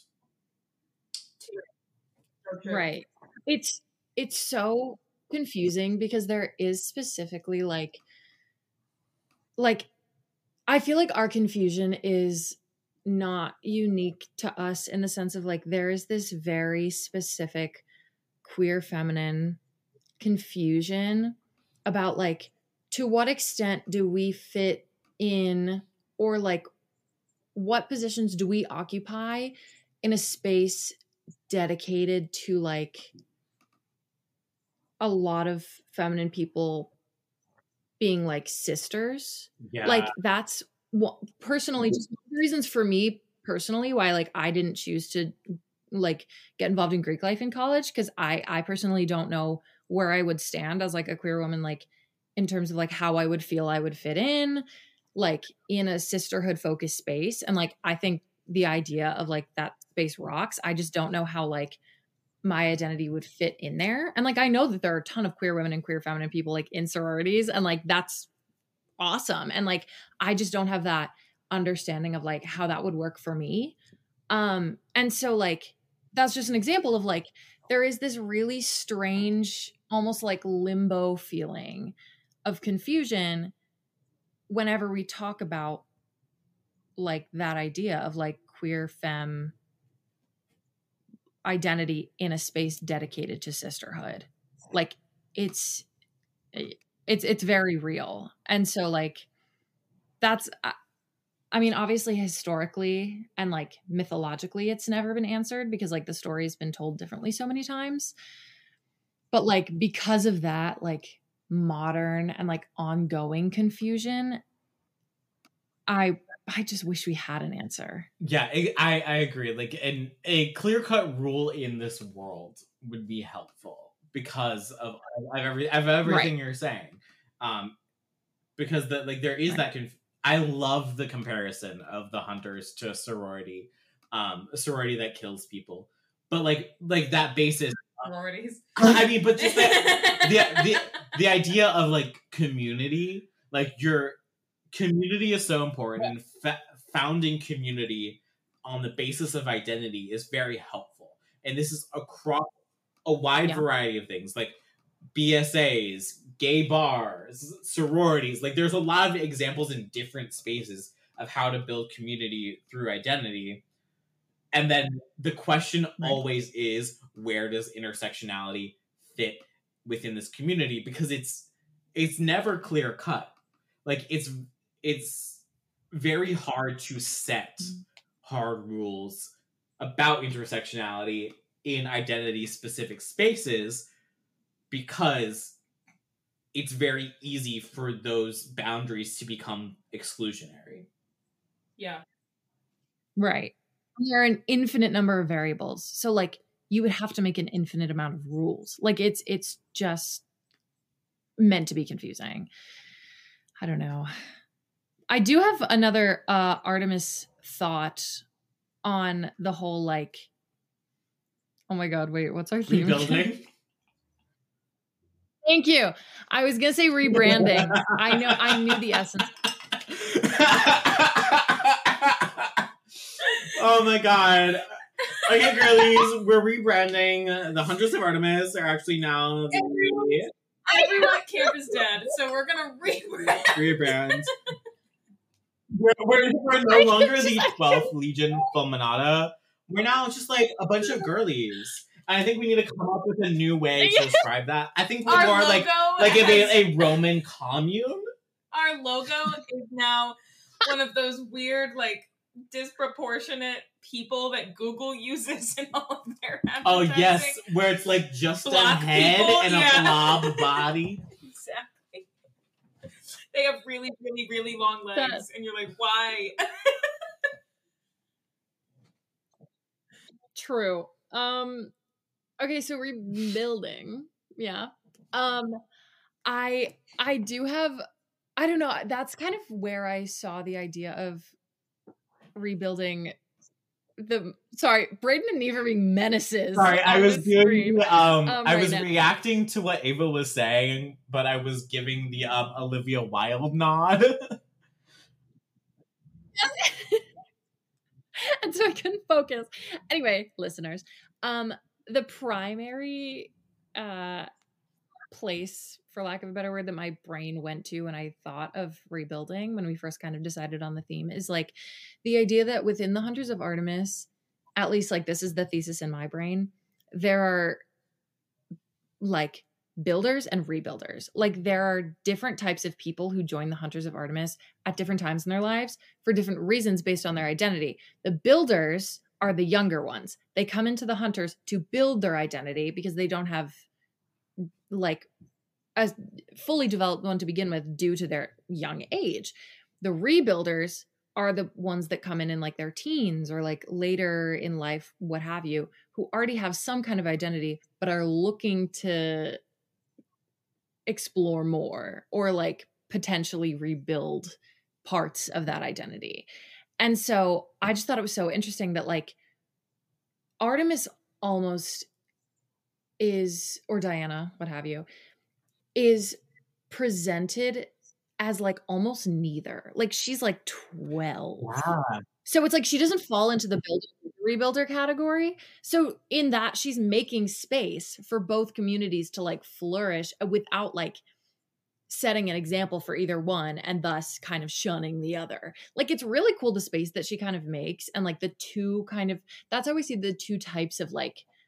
Right. It's it's so confusing because there is specifically like like I feel like our confusion is not unique to us in the sense of like there is this very specific queer feminine confusion about like to what extent do we fit in, or like what positions do we occupy in a space dedicated to like a lot of feminine people being like sisters. Yeah. Like that's what personally, just one of the reasons for me personally why like I didn't choose to like get involved in Greek life in college, because I I personally don't know where I would stand as like a queer woman, like in terms of like how I would feel I would fit in like in a sisterhood focused space. And like I think the idea of like that space rocks. I just don't know how like my identity would fit in there. And like I know that there are a ton of queer women and queer feminine people like in sororities, and like that's awesome. And like I just don't have that understanding of like how that would work for me. Um and so like that's just an example of like there is this really strange almost like limbo feeling of confusion whenever we talk about like that idea of like queer femme identity in a space dedicated to sisterhood. Like it's it's it's very real. And so like that's I mean, obviously historically and like mythologically it's never been answered because like the story has been told differently so many times. But like because of that, like modern and like ongoing confusion, I I just wish we had an answer. Yeah, I, I agree. Like, an, a clear-cut rule in this world would be helpful because of, of, every, of everything right. you're saying. Um, because the, like there is right. that. Conf- I love the comparison of the hunters to a sorority, um, a sorority that kills people. But like like that basis. Sororities. I mean, but just the, the the the idea of like community, like your community is so important, and fa- founding community on the basis of identity is very helpful. And this is across a wide yeah. variety of things, like B S As, gay bars, sororities. Like there's a lot of examples in different spaces of how to build community through identity. And then the question right. always is, where does intersectionality fit within this community? Because it's it's never clear cut. Like it's it's very hard to set hard rules about intersectionality in identity specific spaces because it's very easy for those boundaries to become exclusionary. Yeah. Right. There are an infinite number of variables. So like you would have to make an infinite amount of rules. Like it's it's just meant to be confusing. I don't know. I do have another uh, Artemis thought on the whole like, oh my God, wait, what's our theme? Rebuilding. Thank you. I was going to say rebranding. I know, I knew the essence. Oh my God. Okay, girlies, we're rebranding. The Hunters of Artemis are actually now the Everyone at camp is dead, so we're gonna rebrand. Rebrand. We're, we're, we're no longer the twelfth Legion Fulminata. We're now just like a bunch of girlies. And I think we need to come up with a new way to describe that. I think we're Our more like like has, a, a Roman commune. Our logo is now one of those weird, like, disproportionate people that Google uses in all of their advertising. Oh yes, where it's like just Black a head people, and yeah. a blob body. Exactly. They have really, really, really long legs, That's... and you're like, why? True. Um. Okay, so rebuilding. Yeah. Um. I I do have. I don't know. That's kind of where I saw the idea of rebuilding the sorry Brayden and Eva being menaces. Sorry, I was doing um, um I right was now. reacting to what Ava was saying, but I was giving the um Olivia Wilde nod. And so I couldn't focus. Anyway, listeners, um the primary uh place, for lack of a better word, that my brain went to when I thought of rebuilding when we first kind of decided on the theme is like the idea that within the Hunters of Artemis, at least like this is the thesis in my brain, there are like builders and rebuilders. Like there are different types of people who join the Hunters of Artemis at different times in their lives for different reasons based on their identity. The builders are the younger ones. They come into the Hunters to build their identity because they don't have like a fully developed one to begin with due to their young age. The rebuilders are the ones that come in in like their teens or like later in life, what have you, who already have some kind of identity, but are looking to explore more or like potentially rebuild parts of that identity. And so I just thought it was so interesting that like Artemis almost is, or Diana, what have you, is presented as like almost neither. Like she's like twelve. Wow. So it's like she doesn't fall into the builder rebuilder category. So in that she's making space for both communities to like flourish without like setting an example for either one and thus kind of shunning the other. Like it's really cool the space that she kind of makes and like the two kind of, that's how we see the two types of like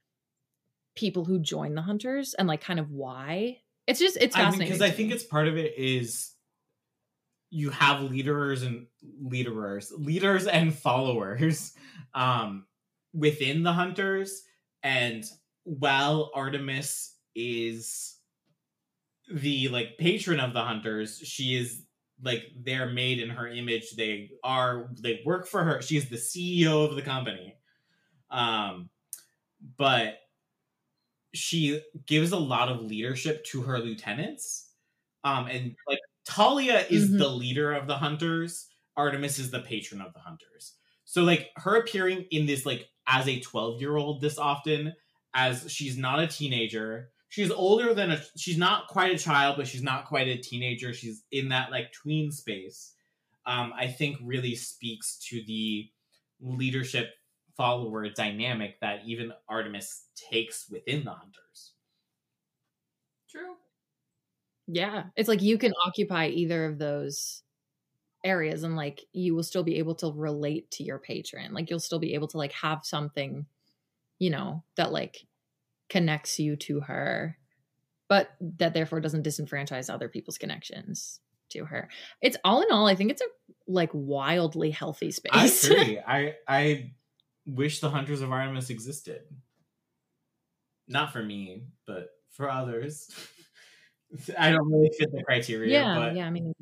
people who join the Hunters and like kind of why. It's just it's fascinating because I, mean, I think it's part of it is you have leaders and leaderers, leaders and followers um, within the Hunters, and while Artemis is the like patron of the Hunters, she is like they're made in her image. They are they work for her. She's the C E O of the company, um, but she gives a lot of leadership to her lieutenants, um, and like. Talia is mm-hmm. the leader of the Hunters. Artemis is the patron of the Hunters. So, like, her appearing in this, like, as a twelve-year-old this often, as she's not a teenager. She's older than a... She's not quite a child, but she's not quite a teenager. She's in that, like, tween space. Um, I think really speaks to the leadership follower dynamic that even Artemis takes within the Hunters. True. Yeah, it's like you can occupy either of those areas and like you will still be able to relate to your patron. Like you'll still be able to like have something, you know, that like connects you to her, but that therefore doesn't disenfranchise other people's connections to her. It's all in all, I think it's a like wildly healthy space. I agree. I I wish the Hunters of Artemis existed. Not for me, but for others. I don't really fit the criteria. Yeah, but yeah. I mean,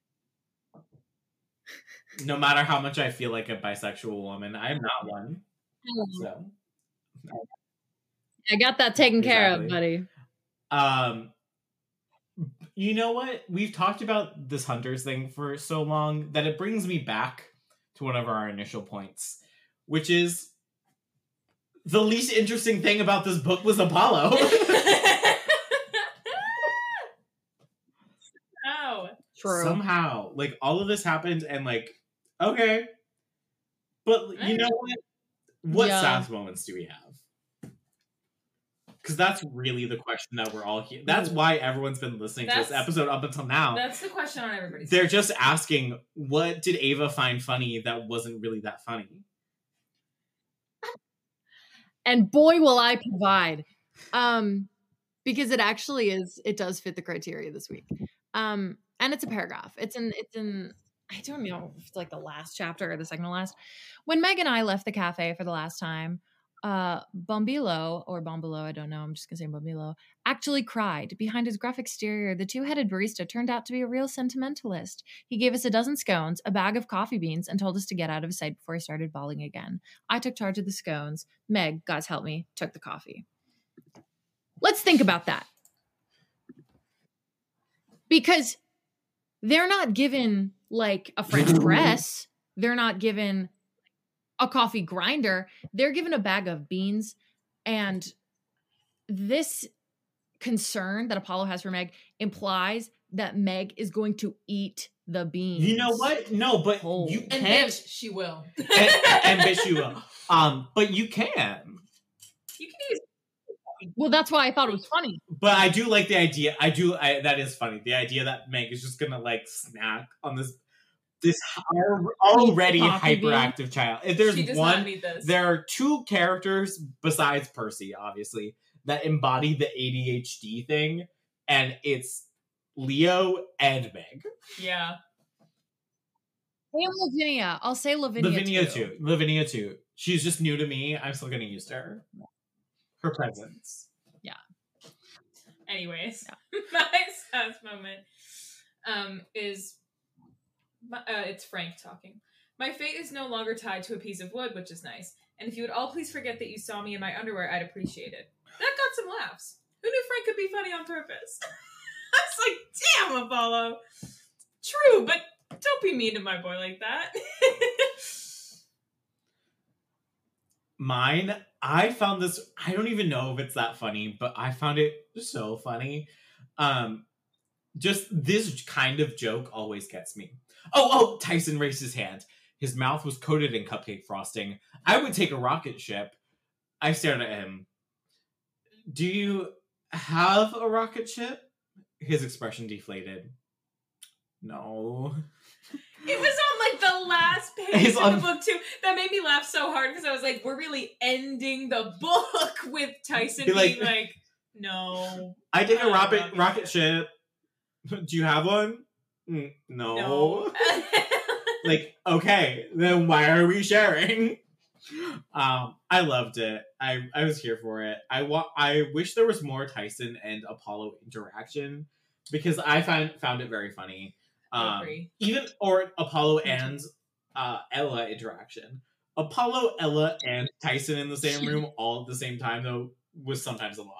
no matter how much I feel like a bisexual woman, I am not one. So I got that taken exactly. care of, buddy. Um, you know what? We've talked about this Hunters thing for so long that it brings me back to one of our initial points, which is the least interesting thing about this book was Apollo. True. Somehow, like, all of this happened and, like, okay. But, you know what? What yeah. sass moments do we have? Because that's really the question that we're all here. That's why everyone's been listening that's, to this episode up until now. That's the question on everybody's They're just asking, what did Ava find funny that wasn't really that funny? And boy, will I provide. Um, because it actually is, it does fit the criteria this week. Um, And it's a paragraph. It's in, it's in, I don't know if it's like the last chapter or the second to last. When Meg and I left the cafe for the last time, uh, Bombilo, or Bombilo, I don't know, I'm just going to say Bombilo, actually cried. Behind his gruff exterior, the two-headed barista turned out to be a real sentimentalist. He gave us a dozen scones, a bag of coffee beans, and told us to get out of his sight before he started bawling again. I took charge of the scones. Meg, God's help me, took the coffee. Let's think about that. Because they're not given like a French press. They're not given a coffee grinder. They're given a bag of beans. And this concern that Apollo has for Meg implies that Meg is going to eat the beans. You know what? No, but oh. you and can't. Bitch, she will. and, and bitch, she will. Um, but you can. You can use. Well, that's why I thought it was funny. But I do like the idea. I do. I, that is funny. The idea that Meg is just gonna like snack on this this already hyperactive bean. child. If there's one, there are two characters besides Percy, obviously, that embody the A D H D thing, and it's Leo and Meg. Yeah. And Lavinia. I'll say Lavinia. Lavinia too. too. Lavinia too. She's just new to me. I'm still gonna use her. Her presence. Yeah. Anyways, yeah. My sass moment um, is, uh, it's Frank talking. My fate is no longer tied to a piece of wood, which is nice. And if you would all please forget that you saw me in my underwear, I'd appreciate it. That got some laughs. Who knew Frank could be funny on purpose? I was like, damn, Apollo. True, but don't be mean to my boy like that. Mine, I found this, I don't even know if it's that funny, but I found it so funny. Um, just this kind of joke always gets me. Oh, oh, Tyson raised his hand. His mouth was coated in cupcake frosting. I would take a rocket ship. I stared at him. Do you have a rocket ship? His expression deflated. No. It was on like the last page It's of on- the book too. That made me laugh so hard because I was like, we're really ending the book with Tyson Be like- being like, no. I take a Uh, rocket rocket rocket ship. Do you have one? Mm, no. No. Like, okay, then why are we sharing? Um, I loved it. I I was here for it. I wa- I wish there was more Tyson and Apollo interaction because I found found it very funny. I Um, agree. even or Apollo and uh, Ella interaction. Apollo, Ella, and Tyson in the same room all at the same time though was sometimes a lot.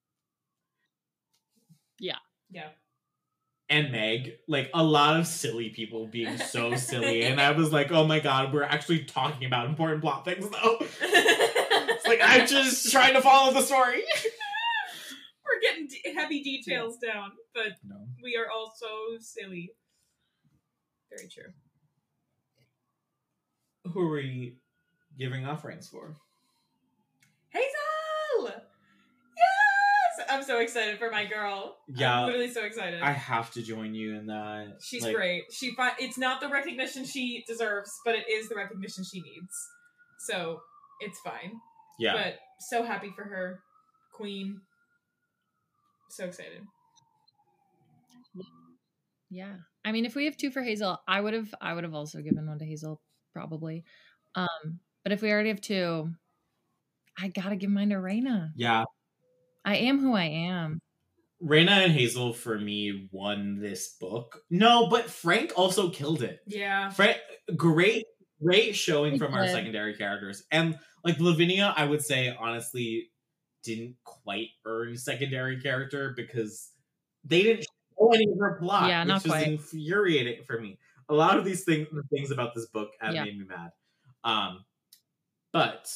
Yeah. And Meg, like a lot of silly people being so silly, and I was like, oh my god, we're actually talking about important plot things though. It's like I'm just trying to follow the story. We're getting d- heavy details down, but No. we are all so silly. Very true. Who are we giving offerings for? Hazel! Yes! I'm so excited for my girl. Yeah. I'm literally so excited. I have to join you in that. She's Like, great. She fi- It's not the recognition she deserves, but it is the recognition she needs. So it's fine. Yeah. But so happy for her. Queen. So excited. Yeah. I mean, if we have two for Hazel, I would have I would have also given one to Hazel, probably. Um, but if we already have two, I gotta give mine to Raina. yeah. I am who I am. Raina and Hazel for me won this book. No, but Frank also killed it. Yeah. Frank, great, great showing He from our did. secondary characters, and like Lavinia, I would say honestly didn't quite earn secondary character because they didn't show any of her plot, Yeah, not which was quite. infuriating for me. A lot of these things, the things about this book, have Yeah. made me mad. Um, but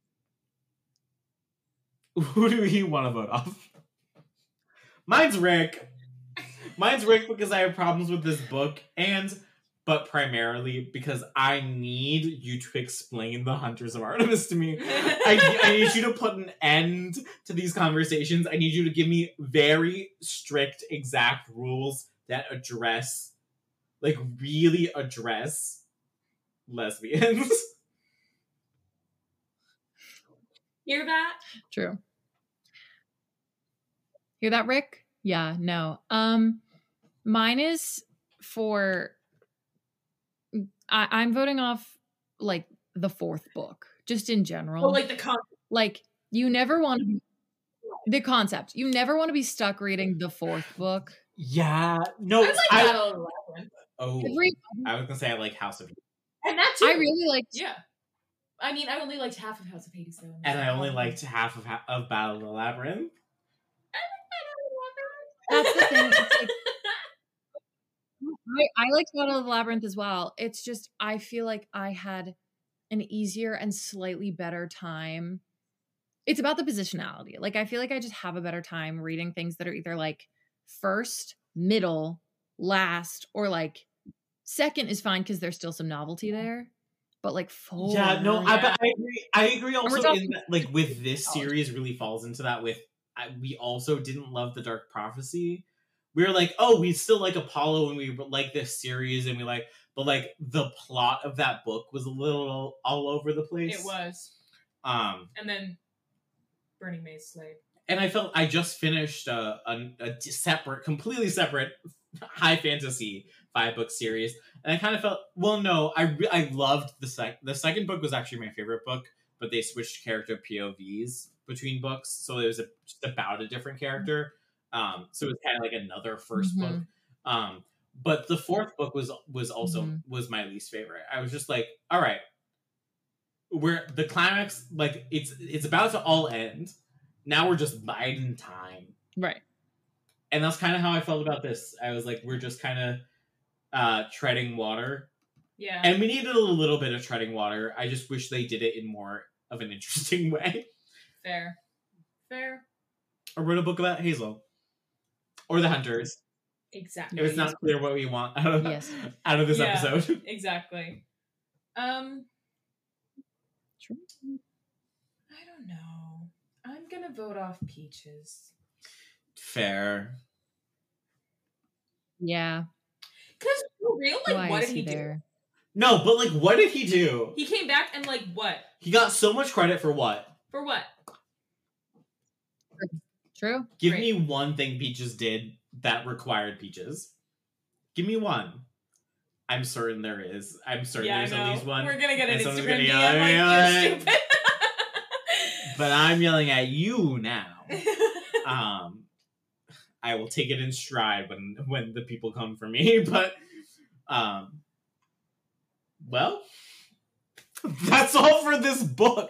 who do you want to vote off? Mine's Rick. Mine's Rick because I have problems with this book, and but primarily because I need you to explain the Hunters of Artemis to me. I, I need you to put an end to these conversations. I need you to give me very strict, exact rules that address, like, really address lesbians. Hear that? True. Hear that, Rick? Yeah, no. Um, mine is for I, I'm voting off like the fourth book, just in general. Oh, like the con- Like you never want to be the concept. You never want to be stuck reading the fourth book. Yeah, no, I like I, Battle of the Labyrinth. oh, Every I was gonna say I like House of, And that too. I really liked Yeah. I mean, I only liked half of House of Hades though. and I only liked half of ha- of Battle of the Labyrinth. that's the thing. It's like I, I liked Battle of the Labyrinth as well. It's just I feel like I had an easier and slightly better time. It's about the positionality. Like I feel like I just have a better time reading things that are either like first, middle, last, or like second is fine because there's still some novelty there. But like four, Yeah, no, I, Yeah. but I agree. I agree. Also, talking- in that, like with this series, really falls into that. With I, we also didn't love the Dark Prophecy. We were like, oh, we still like Apollo, and we like this series, and we like, but like the plot of that book was a little all over the place. It was. Um, And then Burning Maze Slave. and I felt I just finished a, a, a separate, completely separate high fantasy five book series, and I kind of felt, well, no, I re- I loved the sec. The second book was actually my favorite book, but they switched character P O Vs between books, so it was a, just about a different character. Um, so it was kind of like another first book. Mhm. Um, but the fourth book was was also Mhm. was my least favorite. I was just like, all right, we're the climax, like it's it's about to all end. Now we're just biding time. right. And that's kind of how I felt about this. I was like, we're just kind of uh, treading water. Yeah. And we needed a little bit of treading water. I just wish they did it in more of an interesting way. Fair. Fair. Or wrote a book about Hazel. Or the Hunters. Exactly. If it's not clear what we want out of, Yes. out of this Yeah. episode. Exactly. Um, True. I don't know. I'm gonna vote off Peaches. Fair. Yeah. Because for real, like, Why what is did he he, there? do? No, but like, what did he do? He came back and like what? He got so much credit for what? For what? True. Give Right. me one thing Peaches did that required Peaches. Give me one. I'm certain there is. I'm certain Yeah, I there's know. at least one. We're gonna get an And someone's Instagram gonna D yell M at like me you're on it. stupid. But I'm yelling at you now. Um, I will take it in stride when when the people come for me. But, um, well, that's all for this book.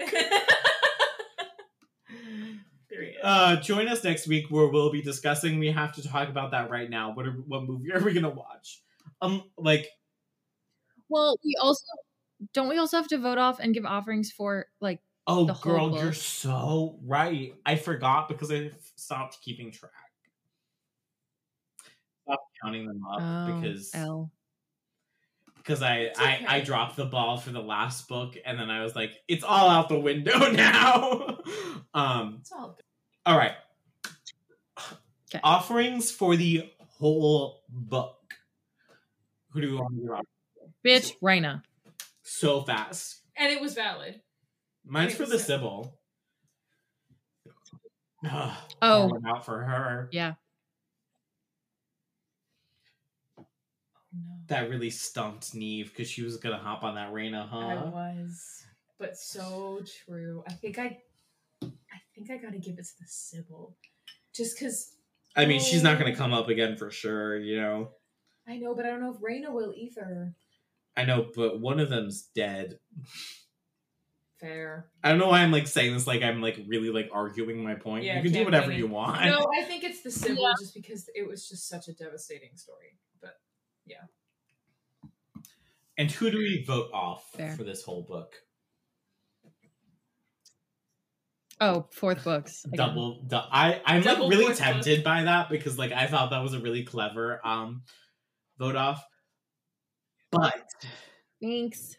Period. Uh, join us next week where we'll be discussing. We have to talk about that right now. What are, what movie are we gonna watch? Um, like, Well, we also don't we also have to vote off and give offerings for like oh, the whole girl, book. you're so right. I forgot because I stopped keeping track. Stopped counting them up oh, because L. because I, It's I okay. I dropped the ball for the last book, and then I was like, it's all out the window now. um. It's all good. All right. 'Kay. Offerings for the whole book. Who do we want to give offerings for? Bitch, Raina. So fast. And it was valid. Mine's Wait, for the so- Sybil. Ugh, Oh. pouring out for her. Yeah. Oh no. That really stumped Neve because she was gonna hop on that Raina, I huh? was. But so true. I think I I think I gotta give it to the Sybil. Just cause I mean, she's not Oh. gonna come up again for sure, you know. I know, but I don't know if Raina will either. I know, but one of them's dead. Fair. I don't know why I'm like saying this like I'm like really like arguing my point. Yeah, you can do whatever campaigning. you want. No, I think it's the Sybil just because it was just such a devastating story. But yeah. And who do we vote off Fair. for this whole book? Oh, fourth books. again. Double, du- I I'm Double like really fourth tempted by that because like I thought that was a really clever um vote off, but Thanks.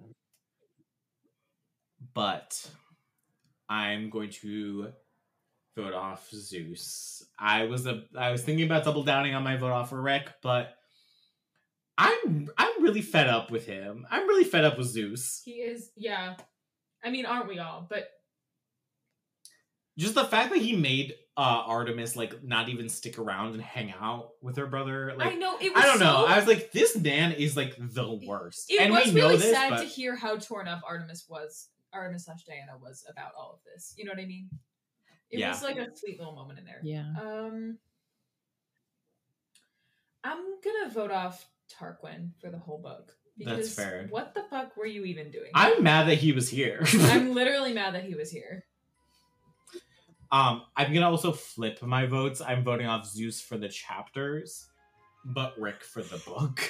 but I'm going to vote off Zeus. I was a I was thinking about double downing on my vote off for Rick, but I'm I'm really fed up with him. I'm really fed up with Zeus. He is yeah. I mean, aren't we all? But Just the fact that he made uh Artemis like not even stick around and hang out with her brother. Like I know it was I don't know. so- I was like, this man is like the worst. It and was we know really this, sad but to hear how torn up Artemis was, Artemis slash Diana was about all of this. You know what I mean? It Yeah. was like a sweet little moment in there. Yeah. Um, I'm gonna vote off Tarquin for the whole book. That's Because fair. What the fuck were you even doing? I'm mad that he was here. I'm literally mad that he was here. um, I'm gonna also flip my votes. I'm voting off Zeus for the chapters, but Rick for the book.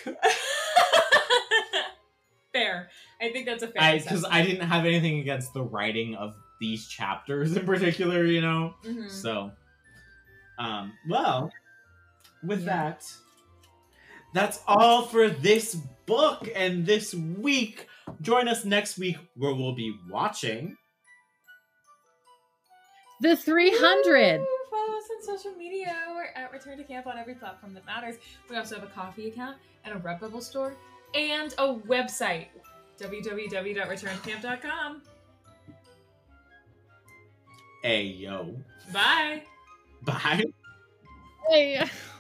Fair. I think that's a fair. I because I didn't have anything against the writing of these chapters in particular, you know. hmm So, um, well, with Yeah. that, that's all for this book and this week. Join us next week where we'll be watching. The three hundred. Woo! Follow us on social media. We're at Return to Camp on every platform that matters. We also have a coffee account and a Redbubble store and a website, w w w dot return to camp dot com. Hey yo, Bye. bye. Hey.